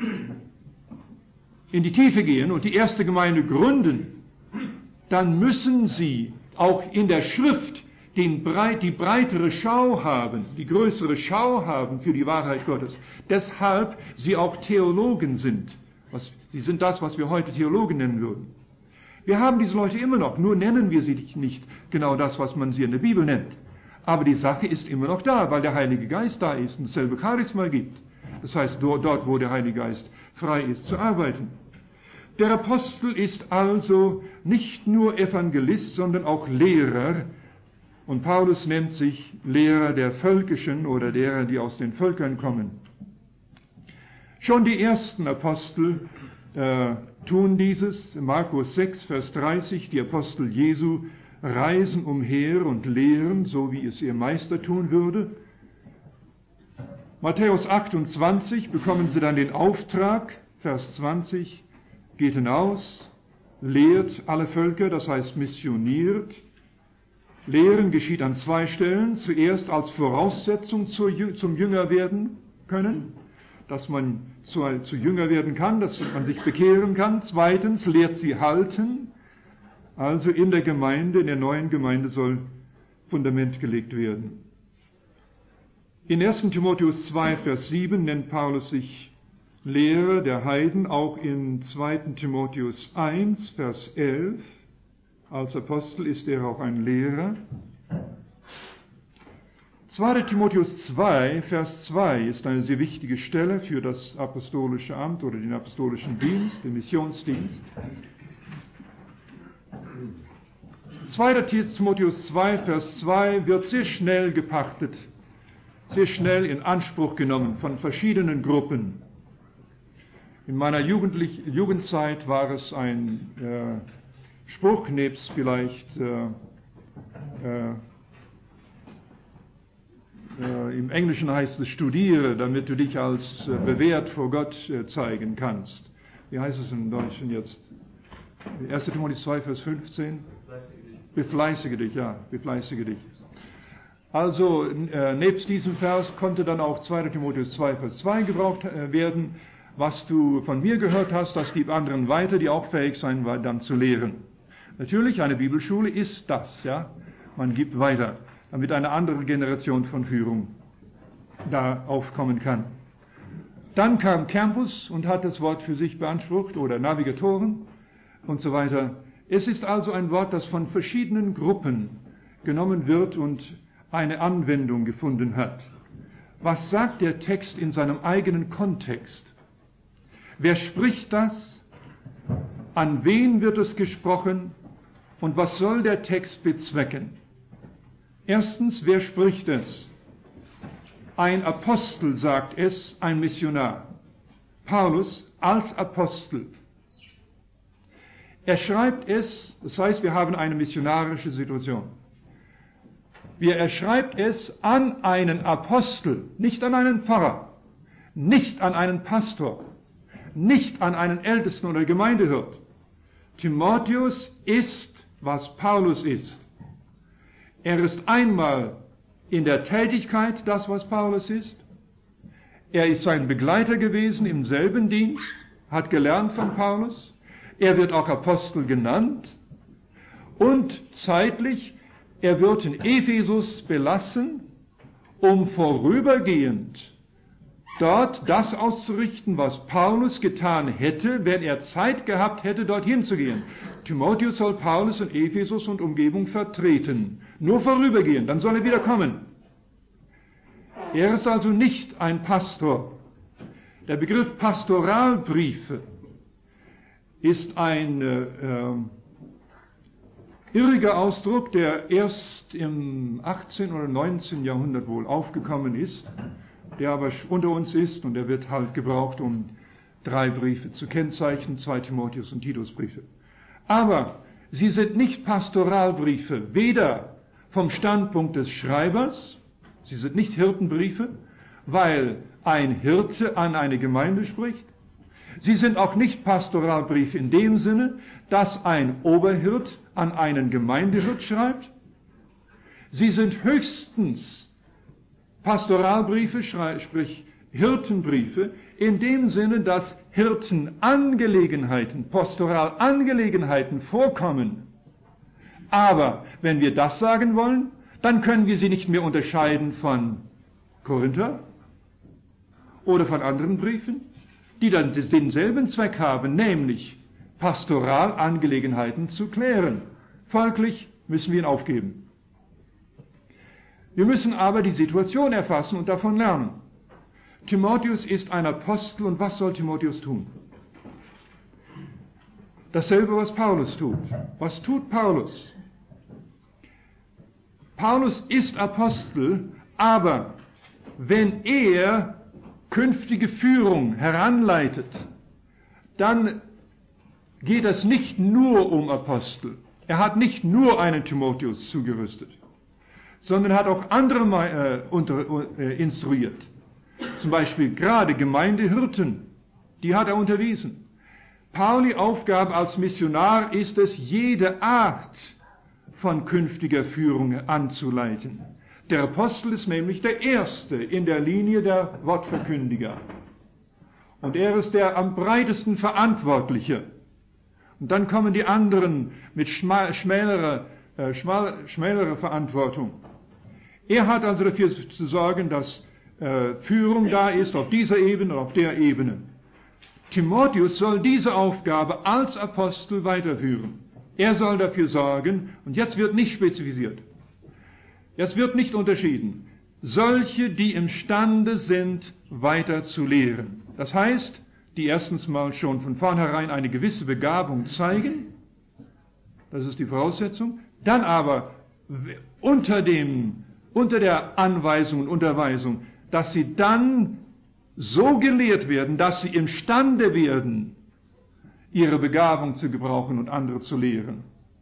S2: in die Tiefe gehen und die erste Gemeinde gründen, dann müssen sie auch in der Schrift den breit, die breitere Schau haben, die größere Schau haben für die Wahrheit Gottes. Deshalb sie auch Theologen sind. Was, sie sind das, was wir heute Theologen nennen würden. Wir haben diese Leute immer noch, nur nennen wir sie nicht genau das, was man sie in der Bibel nennt. Aber die Sache ist immer noch da, weil der Heilige Geist da ist und dasselbe Charisma gibt. Das heißt, dort, wo der Heilige Geist frei ist zu arbeiten. Der Apostel ist also nicht nur Evangelist, sondern auch Lehrer. Und Paulus nennt sich Lehrer der Völkischen oder derer, die aus den Völkern kommen. Schon die ersten Apostel äh, tun dieses. Markus sechs, Vers dreißig, die Apostel Jesu reisen umher und lehren, so wie es ihr Meister tun würde. Matthäus achtundzwanzig bekommen sie dann den Auftrag, Vers zwanzig, geht hinaus, lehrt alle Völker, das heißt missioniert. Lehren geschieht an zwei Stellen. Zuerst als Voraussetzung zum Jünger werden können, dass man zu, zu Jünger werden kann, dass man sich bekehren kann. Zweitens lehrt sie halten. Also in der Gemeinde, in der neuen Gemeinde soll Fundament gelegt werden. In ersten Timotheus zwei, Vers sieben nennt Paulus sich Lehrer der Heiden, auch in zweiten Timotheus eins, Vers elf. Als Apostel ist er auch ein Lehrer. zweiter Timotheus zwei, Vers zwei ist eine sehr wichtige Stelle für das apostolische Amt oder den apostolischen Dienst, den Missionsdienst. zweiter Timotheus zwei, Vers zwei wird sehr schnell gepachtet, sehr schnell in Anspruch genommen von verschiedenen Gruppen. In meiner Jugendlich- Jugendzeit war es ein äh, Spruch, nebst vielleicht äh, äh, äh, im Englischen heißt es studiere, damit du dich als äh, bewährt vor Gott äh, zeigen kannst. Wie heißt es im Deutschen jetzt? erster Timotheus zwei, Vers fünfzehn. Befleißige dich, ja, befleißige dich. Also, äh, nebst diesem Vers konnte dann auch zweiter Timotheus zwei, Vers zwei gebraucht äh, werden. Was du von mir gehört hast, das gib anderen weiter, die auch fähig sein, dann zu lehren. Natürlich, eine Bibelschule ist das, ja. Man gibt weiter, damit eine andere Generation von Führung da aufkommen kann. Dann kam Campus und hat das Wort für sich beansprucht, oder Navigatoren und so weiter. Es ist also ein Wort, das von verschiedenen Gruppen genommen wird und eine Anwendung gefunden hat. Was sagt der Text in seinem eigenen Kontext? Wer spricht das? An wen wird es gesprochen? Und was soll der Text bezwecken? Erstens, wer spricht es? Ein Apostel sagt es, ein Missionar. Paulus als Apostel. Er schreibt es, das heißt, wir haben eine missionarische Situation. Er schreibt es an einen Apostel, nicht an einen Pfarrer, nicht an einen Pastor, nicht an einen Ältesten oder Gemeindehirt. Timotheus ist, was Paulus ist. Er ist einmal in der Tätigkeit das, was Paulus ist. Er ist sein Begleiter gewesen im selben Dienst, hat gelernt von Paulus. Er wird auch Apostel genannt. Und zeitlich, er wird in Ephesus belassen, um vorübergehend dort das auszurichten, was Paulus getan hätte, wenn er Zeit gehabt hätte, dorthin zu gehen. Timotheus soll Paulus in Ephesus und Umgebung vertreten. Nur vorübergehend, dann soll er wieder kommen. Er ist also nicht ein Pastor. Der Begriff Pastoralbriefe ist ein äh, irriger Ausdruck, der erst im achtzehnten oder neunzehnten Jahrhundert wohl aufgekommen ist, der aber unter uns ist, und der wird halt gebraucht, um drei Briefe zu kennzeichnen, zwei Timotheus- und Titusbriefe. Aber sie sind nicht Pastoralbriefe, weder vom Standpunkt des Schreibers, sie sind nicht Hirtenbriefe, weil ein Hirte an eine Gemeinde spricht. Sie sind auch nicht Pastoralbriefe in dem Sinne, dass ein Oberhirt an einen Gemeindehirt schreibt. Sie sind höchstens Pastoralbriefe, sprich Hirtenbriefe, in dem Sinne, dass Hirtenangelegenheiten, Pastoralangelegenheiten vorkommen. Aber wenn wir das sagen wollen, dann können wir sie nicht mehr unterscheiden von Korinther oder von anderen Briefen, die dann denselben Zweck haben, nämlich Pastoralangelegenheiten zu klären. Folglich müssen wir ihn aufgeben. Wir müssen aber die Situation erfassen und davon lernen. Timotheus ist ein Apostel, und was soll Timotheus tun? Dasselbe, was Paulus tut. Was tut Paulus? Paulus ist Apostel, aber wenn er künftige Führung heranleitet, dann geht es nicht nur um Apostel. Er hat nicht nur einen Timotheus zugerüstet, sondern hat auch andere äh, unter, äh, instruiert. Zum Beispiel gerade Gemeindehirten, die hat er unterwiesen. Pauli Aufgabe als Missionar ist es, jede Art von künftiger Führung anzuleiten. Der Apostel ist nämlich der Erste in der Linie der Wortverkündiger. Und er ist der am breitesten Verantwortliche. Und dann kommen die anderen mit schmälerer, äh, schmal, schmälerer Verantwortung. Er hat also dafür zu sorgen, dass äh, Führung da ist auf dieser Ebene und auf der Ebene. Timotheus soll diese Aufgabe als Apostel weiterführen. Er soll dafür sorgen, und jetzt wird nicht spezifiziert, jetzt wird nicht unterschieden, solche, die imstande sind, weiter zu lehren. Das heißt, die erstens mal schon von vornherein eine gewisse Begabung zeigen, das ist die Voraussetzung, dann aber unter dem, unter der Anweisung und Unterweisung, dass sie dann so gelehrt werden, dass sie imstande werden, ihre Begabung zu gebrauchen und andere zu lehren.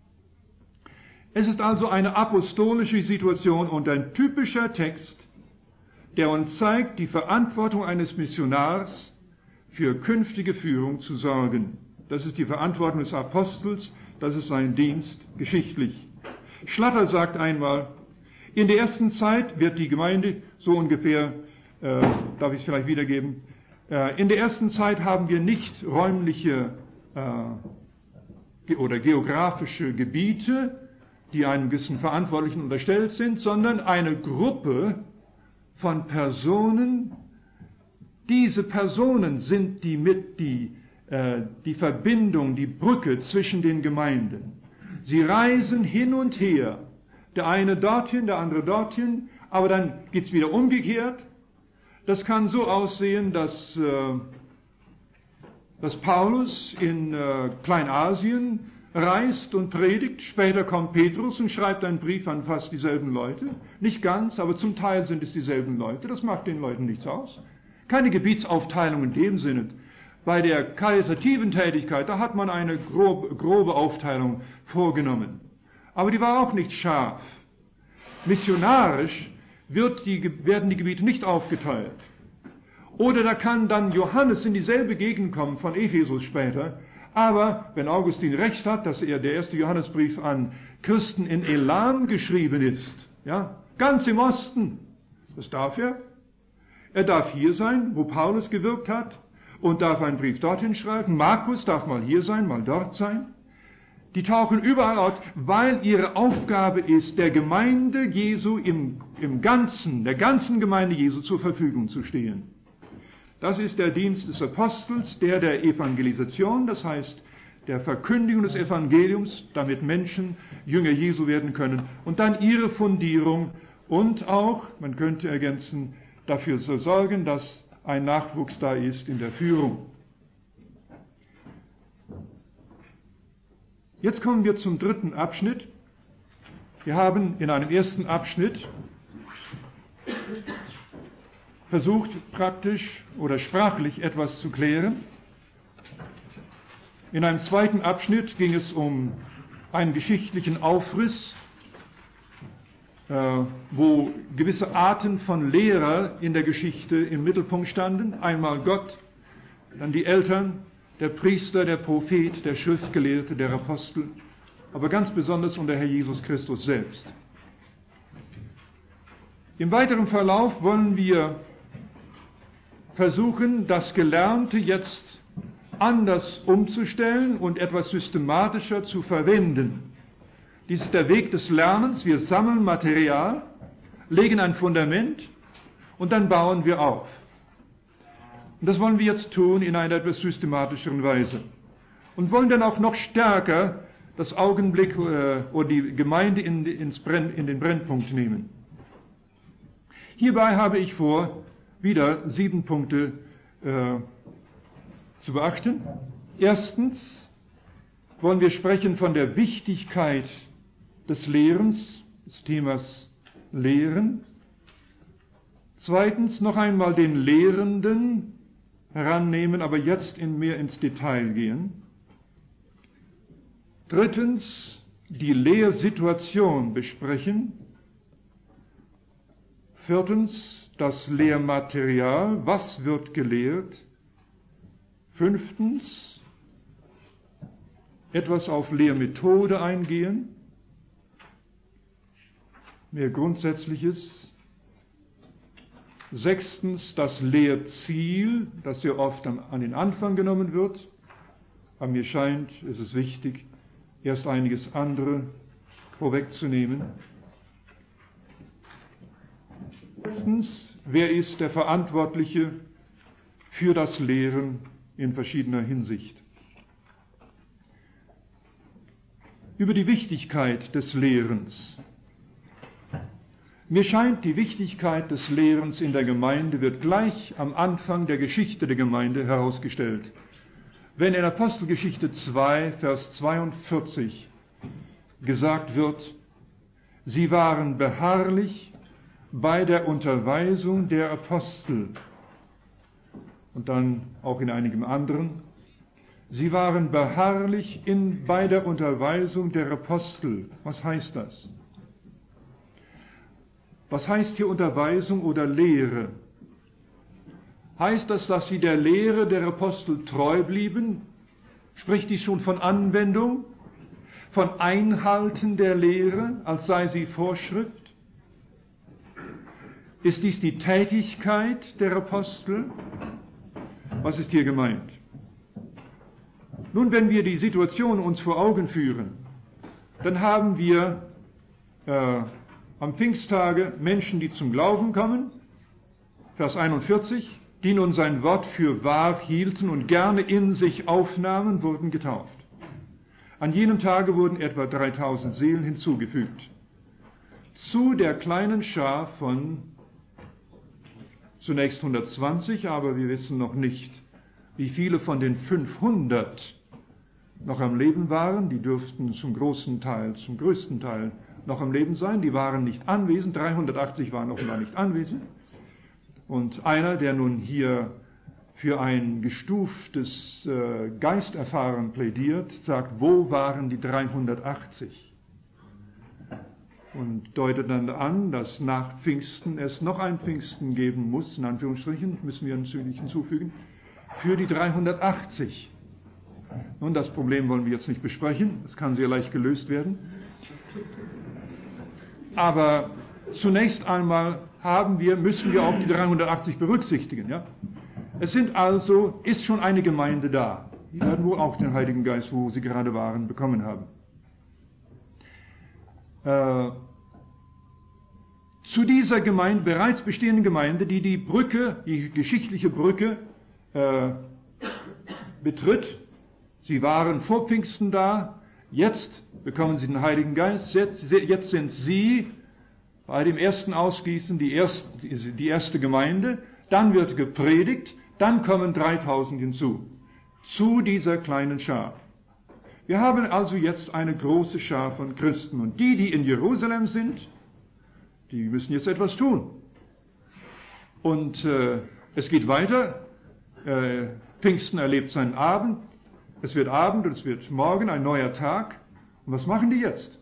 S2: Es ist also eine apostolische Situation und ein typischer Text, der uns zeigt, die Verantwortung eines Missionars für künftige Führung zu sorgen. Das ist die Verantwortung des Apostels, das ist sein Dienst geschichtlich. Schlatter sagt einmal, in der ersten Zeit wird die Gemeinde so ungefähr, äh, darf ich es vielleicht wiedergeben, äh, in der ersten Zeit haben wir nicht räumliche äh, oder geografische Gebiete, die einem gewissen Verantwortlichen unterstellt sind, sondern eine Gruppe von Personen. Diese Personen sind die mit die, äh, die Verbindung, die Brücke zwischen den Gemeinden. Sie reisen hin und her, der eine dorthin, der andere dorthin, aber dann geht's wieder umgekehrt. Das kann so aussehen, dass, äh, dass Paulus in äh, Kleinasien reist und predigt, später kommt Petrus und schreibt einen Brief an fast dieselben Leute. Nicht ganz, aber zum Teil sind es dieselben Leute, das macht den Leuten nichts aus. Keine Gebietsaufteilung in dem Sinne. Bei der karitativen Tätigkeit, da hat man eine grobe, grobe Aufteilung vorgenommen. Aber die war auch nicht scharf. missionarisch wird die, werden die Gebiete nicht aufgeteilt. Oder da kann dann Johannes in dieselbe Gegend kommen, von Ephesus später, aber wenn Augustin recht hat, dass er der erste Johannesbrief an Christen in Elam geschrieben ist, ja, ganz im Osten, das darf er. Er darf hier sein, wo Paulus gewirkt hat, und darf einen Brief dorthin schreiben. Markus darf mal hier sein, mal dort sein. Die tauchen überall auf, weil ihre Aufgabe ist, der Gemeinde Jesu im, im Ganzen, der ganzen Gemeinde Jesu zur Verfügung zu stehen. Das ist der Dienst des Apostels, der der Evangelisation, das heißt der Verkündigung des Evangeliums, damit Menschen Jünger Jesu werden können, und dann ihre Fundierung und auch, man könnte ergänzen, dafür zu sorgen, dass ein Nachwuchs da ist in der Führung. Jetzt kommen wir zum dritten Abschnitt. Wir haben in einem ersten Abschnitt versucht, praktisch oder sprachlich etwas zu klären. In einem zweiten Abschnitt ging es um einen geschichtlichen Aufriss, äh, wo gewisse Arten von Lehrer in der Geschichte im Mittelpunkt standen. Einmal Gott, dann die Eltern, der Priester, der Prophet, der Schriftgelehrte, der Apostel, aber ganz besonders unser Herr Jesus Christus selbst. Im weiteren Verlauf wollen wir versuchen, das Gelernte jetzt anders umzustellen und etwas systematischer zu verwenden. Dies ist der Weg des Lernens. Wir sammeln Material, legen ein Fundament und dann bauen wir auf. Und das wollen wir jetzt tun in einer etwas systematischeren Weise. Und wollen dann auch noch stärker das Augenblick äh, oder die Gemeinde in, ins Brenn, in den Brennpunkt nehmen. Hierbei habe ich vor, wieder sieben Punkte äh, zu beachten. Erstens wollen wir sprechen von der Wichtigkeit des Lehrens, des Themas Lehren. Zweitens noch einmal den Lehrenden herannehmen, aber jetzt in mehr ins Detail gehen. Drittens die Lehrsituation besprechen. Viertens das Lehrmaterial, was wird gelehrt. Fünftens etwas auf Lehrmethode eingehen, mehr Grundsätzliches. Sechstens das Lehrziel, das sehr oft an den Anfang genommen wird. Aber mir scheint, es ist wichtig, erst einiges andere vorwegzunehmen. Erstens, wer ist der Verantwortliche für das Lehren in verschiedener Hinsicht? Über die Wichtigkeit des Lehrens. Mir scheint, die Wichtigkeit des Lehrens in der Gemeinde wird gleich am Anfang der Geschichte der Gemeinde herausgestellt. Wenn in Apostelgeschichte zwei, Vers zweiundvierzig gesagt wird, sie waren beharrlich bei der Unterweisung der Apostel, und dann auch in einigem anderen, sie waren beharrlich in, bei der Unterweisung der Apostel. Was heißt das? Was heißt hier Unterweisung oder Lehre? Heißt das, dass sie der Lehre der Apostel treu blieben? Spricht dies schon von Anwendung, von Einhalten der Lehre, als sei sie Vorschrift? Ist dies die Tätigkeit der Apostel? Was ist hier gemeint? Nun, wenn wir die Situation uns vor Augen führen, dann haben wir äh, am Pfingsttage Menschen, die zum Glauben kommen, Vers einundvierzig, die nun sein Wort für wahr hielten und gerne in sich aufnahmen, wurden getauft. An jenem Tage wurden etwa dreitausend Seelen hinzugefügt. Zu der kleinen Schar von zunächst hundertzwanzig, aber wir wissen noch nicht, wie viele von den fünfhundert noch am Leben waren. Die dürften zum großen Teil, zum größten Teil noch am Leben sein. Die waren nicht anwesend. dreihundertachtzig waren offenbar nicht anwesend. Und einer, der nun hier für ein gestuftes äh, Geisterfahren plädiert, sagt, wo waren die dreihundertachtzig? und deutet dann an, dass nach Pfingsten es noch ein Pfingsten geben muss, in Anführungsstrichen, müssen wir natürlich hinzufügen, für die dreihundertachtzig. Nun, das Problem wollen wir jetzt nicht besprechen, das kann sehr leicht gelöst werden. Aber zunächst einmal haben wir, müssen wir auch die dreihundertachtzig berücksichtigen. Ja? Es sind also, ist schon eine Gemeinde da. Die werden wohl auch den Heiligen Geist, wo sie gerade waren, bekommen haben. Äh, zu dieser Gemeinde, bereits bestehenden Gemeinde, die die Brücke, die geschichtliche Brücke äh, betritt. Sie waren vor Pfingsten da, jetzt bekommen sie den Heiligen Geist, jetzt, jetzt sind sie bei dem ersten Ausgießen die erste, die erste Gemeinde, dann wird gepredigt, dann kommen dreitausend hinzu, zu dieser kleinen Schar. Wir haben also jetzt eine große Schar von Christen und die, die in Jerusalem sind, die müssen jetzt etwas tun. Und äh, es geht weiter, äh, Pfingsten erlebt seinen Abend, es wird Abend und es wird morgen ein neuer Tag. Und was machen die jetzt?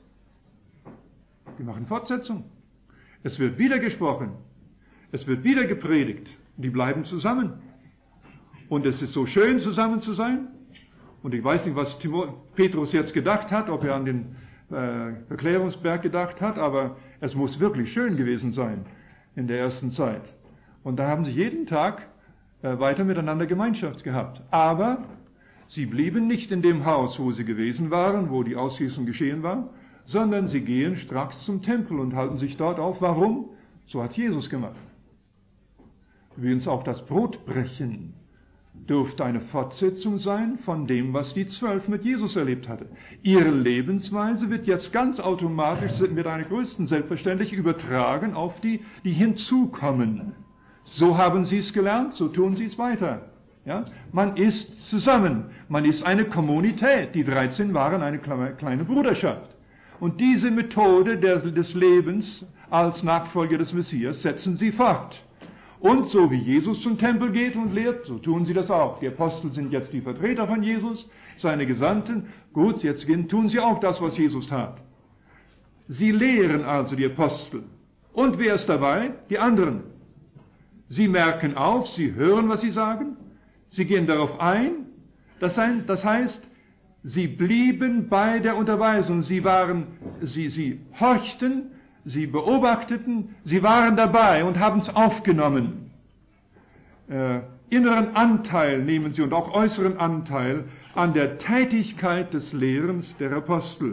S2: Die machen Fortsetzung. Es wird wieder gesprochen. Es wird wieder gepredigt. Die bleiben zusammen. Und es ist so schön, zusammen zu sein. Und ich weiß nicht, was Timo, Petrus jetzt gedacht hat, ob er an den äh, Verklärungsberg gedacht hat, aber es muss wirklich schön gewesen sein in der ersten Zeit. Und da haben sie jeden Tag äh, weiter miteinander Gemeinschaft gehabt. Aber sie blieben nicht in dem Haus, wo sie gewesen waren, wo die Ausgießung geschehen war, sondern sie gehen stracks zum Tempel und halten sich dort auf. Warum? So hat Jesus gemacht. Übrigens auch das Brotbrechen dürfte eine Fortsetzung sein von dem, was die Zwölf mit Jesus erlebt hatte. Ihre Lebensweise wird jetzt ganz automatisch mit einer größten Selbstverständlichkeit übertragen auf die, die hinzukommen. So haben sie es gelernt, so tun sie es weiter. Ja? Man ist zusammen, man ist eine Kommunität. Die dreizehn waren eine kleine Bruderschaft. Und diese Methode des Lebens als Nachfolger des Messias setzen sie fort. Und so wie Jesus zum Tempel geht und lehrt, so tun sie das auch. Die Apostel sind jetzt die Vertreter von Jesus, seine Gesandten. Gut, jetzt tun sie auch das, was Jesus tat. Sie lehren also, die Apostel. Und wer ist dabei? Die anderen. Sie merken auf, sie hören, was sie sagen. Sie gehen darauf ein. Das heißt, sie blieben bei der Unterweisung. Sie waren, sie, sie horchten, sie beobachteten, sie waren dabei und haben es aufgenommen. Äh, inneren Anteil nehmen sie und auch äußeren Anteil an der Tätigkeit des Lehrens der Apostel.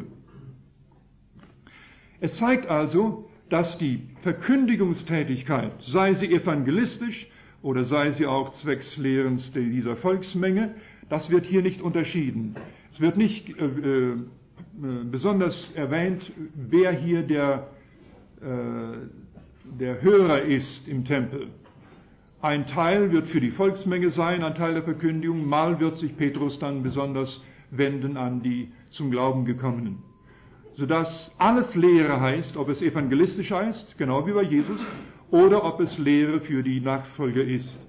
S2: Es zeigt also, dass die Verkündigungstätigkeit, sei sie evangelistisch oder sei sie auch zwecks Lehrens dieser Volksmenge, das wird hier nicht unterschieden. Es wird nicht äh, äh, besonders erwähnt, wer hier der, äh, der Hörer ist im Tempel. Ein Teil wird für die Volksmenge sein, ein Teil der Verkündigung. Mal wird sich Petrus dann besonders wenden an die zum Glauben gekommenen. Sodass alles Lehre heißt, ob es evangelistisch heißt, genau wie bei Jesus, oder ob es Lehre für die Nachfolger ist.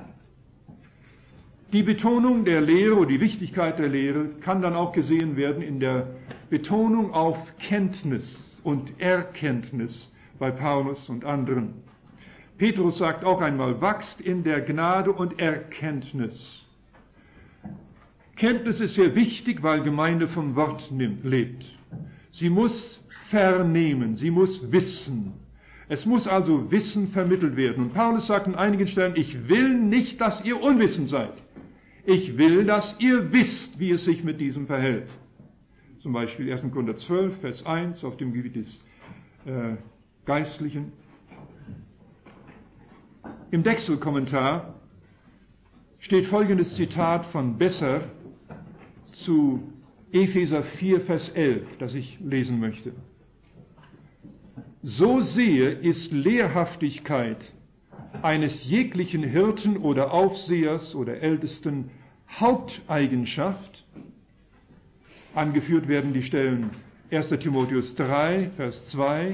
S2: Die Betonung der Lehre oder die Wichtigkeit der Lehre kann dann auch gesehen werden in der Betonung auf Kenntnis und Erkenntnis bei Paulus und anderen. Petrus sagt auch einmal, wachst in der Gnade und Erkenntnis. Kenntnis ist sehr wichtig, weil Gemeinde vom Wort nimmt, lebt. Sie muss vernehmen, sie muss wissen. Es muss also Wissen vermittelt werden. Und Paulus sagt an einigen Stellen, ich will nicht, dass ihr unwissend seid. Ich will, dass ihr wisst, wie es sich mit diesem verhält. Zum Beispiel erster Korinther zwölf, Vers eins, auf dem Gebiet des äh, Geistlichen. Im Dechsel-Kommentar steht folgendes Zitat von Besser zu Epheser vier, Vers elf, das ich lesen möchte. So sehe, ist Lehrhaftigkeit eines jeglichen Hirten oder Aufsehers oder Ältesten Haupteigenschaft. Angeführt werden die Stellen erster Timotheus drei, Vers zwei,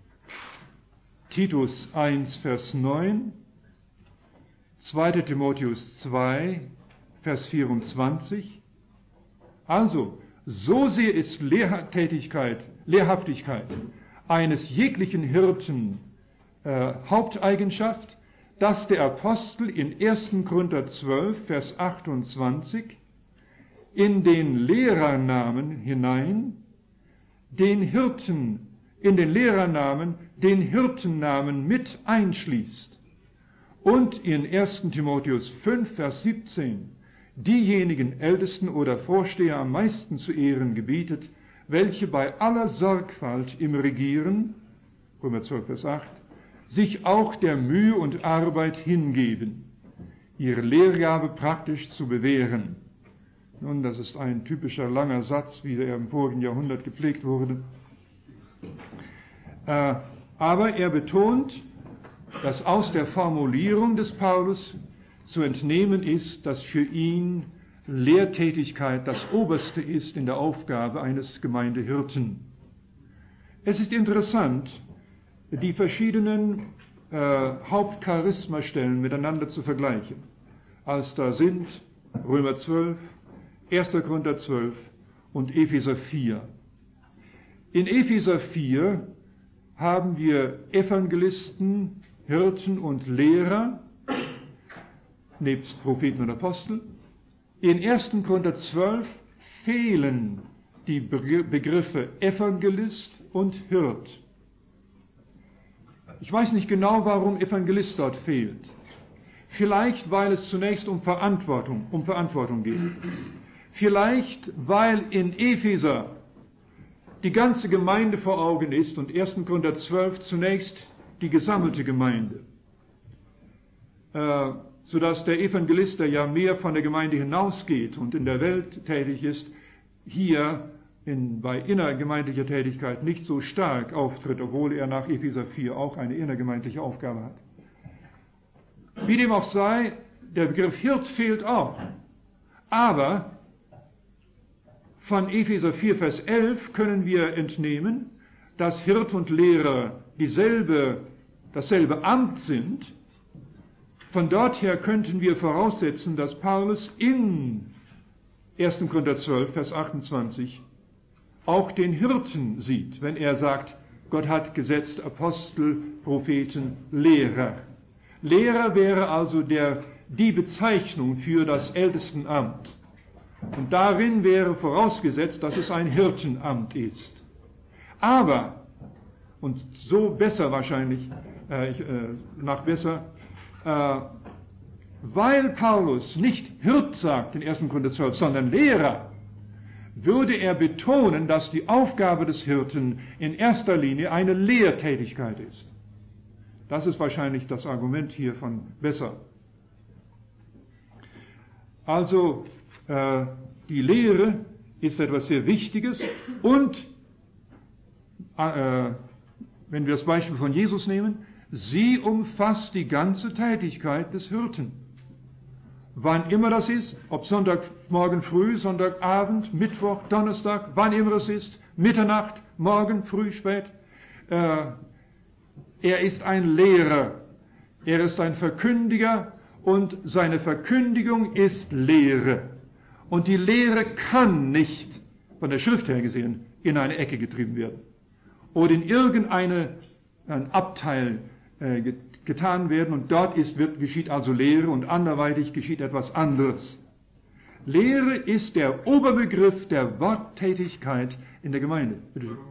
S2: Titus eins, Vers neun, zweiter Timotheus zwei, Vers vierundzwanzig. Also, so sehr ist Lehrtätigkeit, Lehrhaftigkeit eines jeglichen Hirten äh, Haupteigenschaft, dass der Apostel in ersten Korinther zwölf, Vers achtundzwanzig in den Lehrernamen hinein den Hirten, in den Lehrernamen den Hirtennamen mit einschließt und in ersten Timotheus fünf, Vers siebzehn diejenigen Ältesten oder Vorsteher am meisten zu ehren gebietet, welche bei aller Sorgfalt im Regieren, Römer zwölf, Vers acht, sich auch der Mühe und Arbeit hingeben, ihre Lehrgabe praktisch zu bewähren. Nun, das ist ein typischer langer Satz, wie er im vorigen Jahrhundert gepflegt wurde. Äh, aber er betont, dass aus der Formulierung des Paulus zu entnehmen ist, dass für ihn Lehrtätigkeit das Oberste ist in der Aufgabe eines Gemeindehirten. Es ist interessant, die verschiedenen äh, Hauptcharismastellen miteinander zu vergleichen. Als da sind Römer zwölf, erster Korinther zwölf und Epheser vier. In Epheser vier haben wir Evangelisten, Hirten und Lehrer, nebst Propheten und Apostel. In ersten Korinther zwölf fehlen die Begriffe Evangelist und Hirt. Ich weiß nicht genau, warum Evangelist dort fehlt. Vielleicht, weil es zunächst um Verantwortung, um Verantwortung geht. Vielleicht, weil in Epheser die ganze Gemeinde vor Augen ist und ersten Korinther zwölf zunächst die gesammelte Gemeinde. Äh, sodass der Evangelist, der ja mehr von der Gemeinde hinausgeht und in der Welt tätig ist, hier in, bei innergemeindlicher Tätigkeit nicht so stark auftritt, obwohl er nach Epheser vier auch eine innergemeindliche Aufgabe hat. Wie dem auch sei, der Begriff Hirt fehlt auch. Aber von Epheser vier, Vers elf können wir entnehmen, dass Hirt und Lehrer dieselbe, dasselbe Amt sind. Von dort her könnten wir voraussetzen, dass Paulus in ersten Korinther zwölf, Vers achtundzwanzig auch den Hirten sieht, wenn er sagt, Gott hat gesetzt Apostel, Propheten, Lehrer. Lehrer wäre also der, die Bezeichnung für das Ältestenamt. Und darin wäre vorausgesetzt, dass es ein Hirtenamt ist. Aber, und so besser wahrscheinlich, äh, äh, nach besser, äh, weil Paulus nicht Hirt sagt in ersten Korinther zwölf, sondern Lehrer, würde er betonen, dass die Aufgabe des Hirten in erster Linie eine Lehrtätigkeit ist. Das ist wahrscheinlich das Argument hier von besser. Also, äh, die Lehre ist etwas sehr Wichtiges und, äh, wenn wir das Beispiel von Jesus nehmen, sie umfasst die ganze Tätigkeit des Hirten. Wann immer das ist, ob Sonntagmorgen früh, Sonntagabend, Mittwoch, Donnerstag, wann immer es ist, Mitternacht, morgen, früh, spät, äh, er ist ein Lehrer, er ist ein Verkündiger und seine Verkündigung ist Lehre. Und die Lehre kann nicht, von der Schrift her gesehen, in eine Ecke getrieben werden oder in irgendeine ein Abteil äh, getan werden und dort ist, wird, geschieht also Lehre und anderweitig geschieht etwas anderes. Lehre ist der Oberbegriff der Worttätigkeit in der Gemeinde. Bitte schön.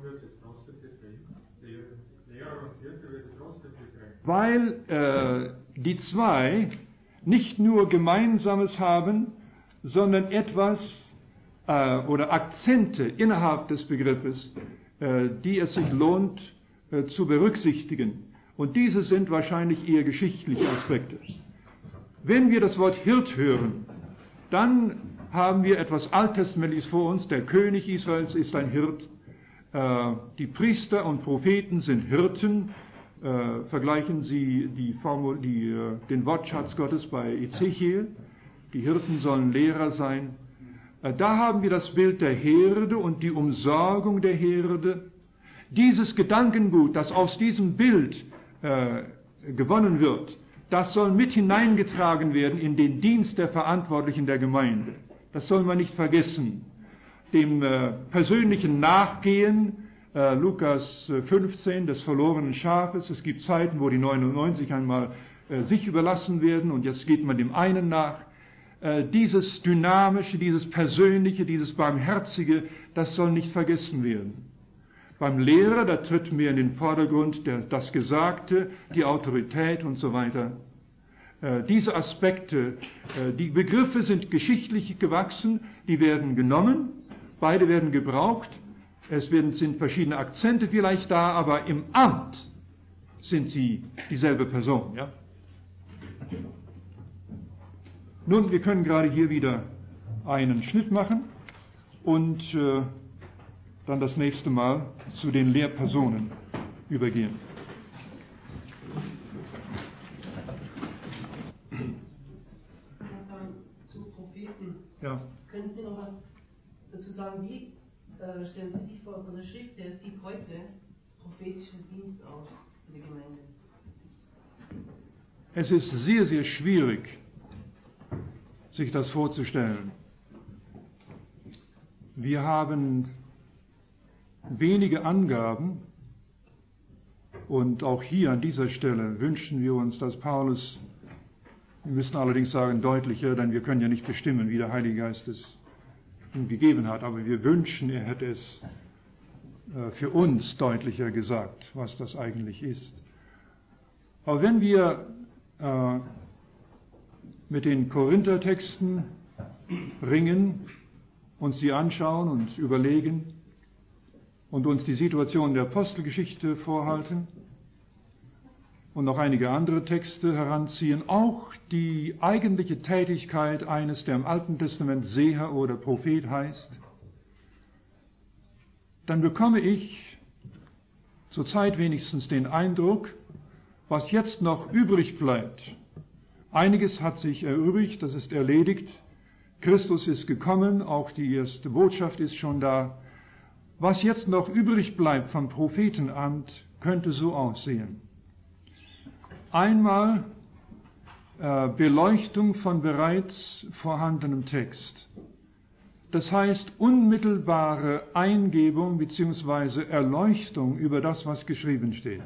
S2: Weil äh, die zwei nicht nur Gemeinsames haben, sondern etwas äh, oder Akzente innerhalb des Begriffes, äh, die es sich lohnt äh, zu berücksichtigen. Und diese sind wahrscheinlich eher geschichtliche Aspekte. Wenn wir das Wort Hirt hören, dann haben wir etwas Alttestamentliches vor uns. Der König Israels ist ein Hirt. Äh, die Priester und Propheten sind Hirten. Äh, vergleichen Sie die Formul, die, äh, den Wortschatz Gottes bei Ezechiel. Die Hirten sollen Lehrer sein. Äh, da haben wir das Bild der Herde und die Umsorgung der Herde. Dieses Gedankengut, das aus diesem Bild äh, gewonnen wird, das soll mit hineingetragen werden in den Dienst der Verantwortlichen der Gemeinde. Das soll man nicht vergessen. Dem äh, persönlichen Nachgehen äh, Lukas fünfzehn, des verlorenen Schafes. Es gibt Zeiten, wo die neunundneunzig einmal äh, sich überlassen werden und jetzt geht man dem einen nach. Äh, dieses Dynamische, dieses Persönliche, dieses Barmherzige, das soll nicht vergessen werden. Beim Lehrer, da tritt mehr in den Vordergrund der, das Gesagte, die Autorität und so weiter. Äh, diese Aspekte, äh, die Begriffe sind geschichtlich gewachsen, die werden genommen, beide werden gebraucht, es werden, sind verschiedene Akzente vielleicht da, aber im Amt sind sie dieselbe Person. Ja? Nun, wir können gerade hier wieder einen Schnitt machen und äh, dann das nächste Mal zu den Lehrpersonen übergehen.
S3: Zu Propheten.
S2: Ja.
S3: Können Sie noch was dazu sagen? Wie äh, stellen Sie sich vor, von der Schrift her sieht heute prophetischer Dienst aus für die Gemeinde?
S2: Es ist sehr, sehr schwierig, sich das vorzustellen. Wir haben wenige Angaben und auch hier an dieser Stelle wünschen wir uns, dass Paulus, wir müssen allerdings sagen deutlicher, denn wir können ja nicht bestimmen, wie der Heilige Geist es ihm gegeben hat, aber wir wünschen, er hätte es äh, für uns deutlicher gesagt, was das eigentlich ist. Aber wenn wir äh, mit den Korinther-Texten ringen, uns sie anschauen und überlegen und uns die Situation der Apostelgeschichte vorhalten und noch einige andere Texte heranziehen, auch die eigentliche Tätigkeit eines, der im Alten Testament Seher oder Prophet heißt, dann bekomme ich zurzeit wenigstens den Eindruck, was jetzt noch übrig bleibt. Einiges hat sich erübrigt, das ist erledigt. Christus ist gekommen, auch die erste Botschaft ist schon da. Was jetzt noch übrig bleibt vom Prophetenamt, könnte so aussehen. Einmal äh, Beleuchtung von bereits vorhandenem Text. Das heißt unmittelbare Eingebung bzw. Erleuchtung über das, was geschrieben steht.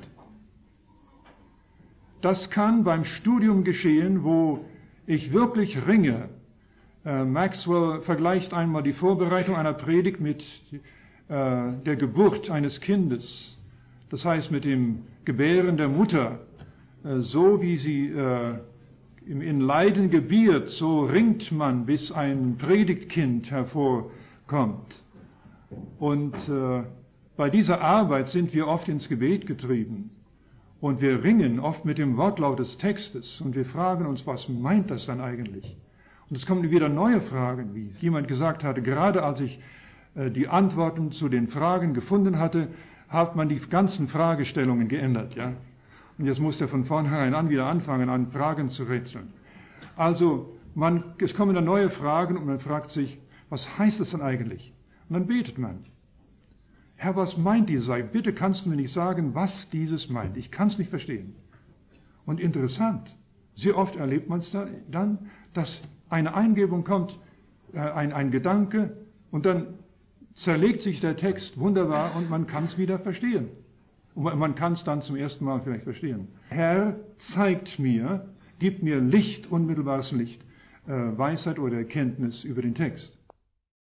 S2: Das kann beim Studium geschehen, wo ich wirklich ringe. Äh, Maxwell vergleicht einmal die Vorbereitung einer Predigt mit äh, der Geburt eines Kindes. Das heißt mit dem Gebären der Mutter. Äh, so wie sie äh, im, in Leiden gebiert, so ringt man, bis ein Predigtkind hervorkommt. Und äh, bei dieser Arbeit sind wir oft ins Gebet getrieben. Und wir ringen oft mit dem Wortlaut des Textes und wir fragen uns, was meint das dann eigentlich? Und es kommen wieder neue Fragen, wie jemand gesagt hatte, gerade als ich äh, die Antworten zu den Fragen gefunden hatte, hat man die ganzen Fragestellungen geändert, ja. Und jetzt muss er von vornherein an wieder anfangen, an Fragen zu rätseln. Also, man, es kommen dann neue Fragen und man fragt sich, was heißt das denn eigentlich? Und dann betet man. Herr, was meint dieses? Bitte kannst du mir nicht sagen, was dieses meint. Ich kann es nicht verstehen. Und interessant, sehr oft erlebt man es da, dann, dass eine Eingebung kommt, äh, ein, ein Gedanke, und dann zerlegt sich der Text wunderbar und man kann es wieder verstehen. Und man kann es dann zum ersten Mal vielleicht verstehen. Herr, zeigt mir, gibt mir Licht, unmittelbares Licht, äh, Weisheit oder Erkenntnis über den Text.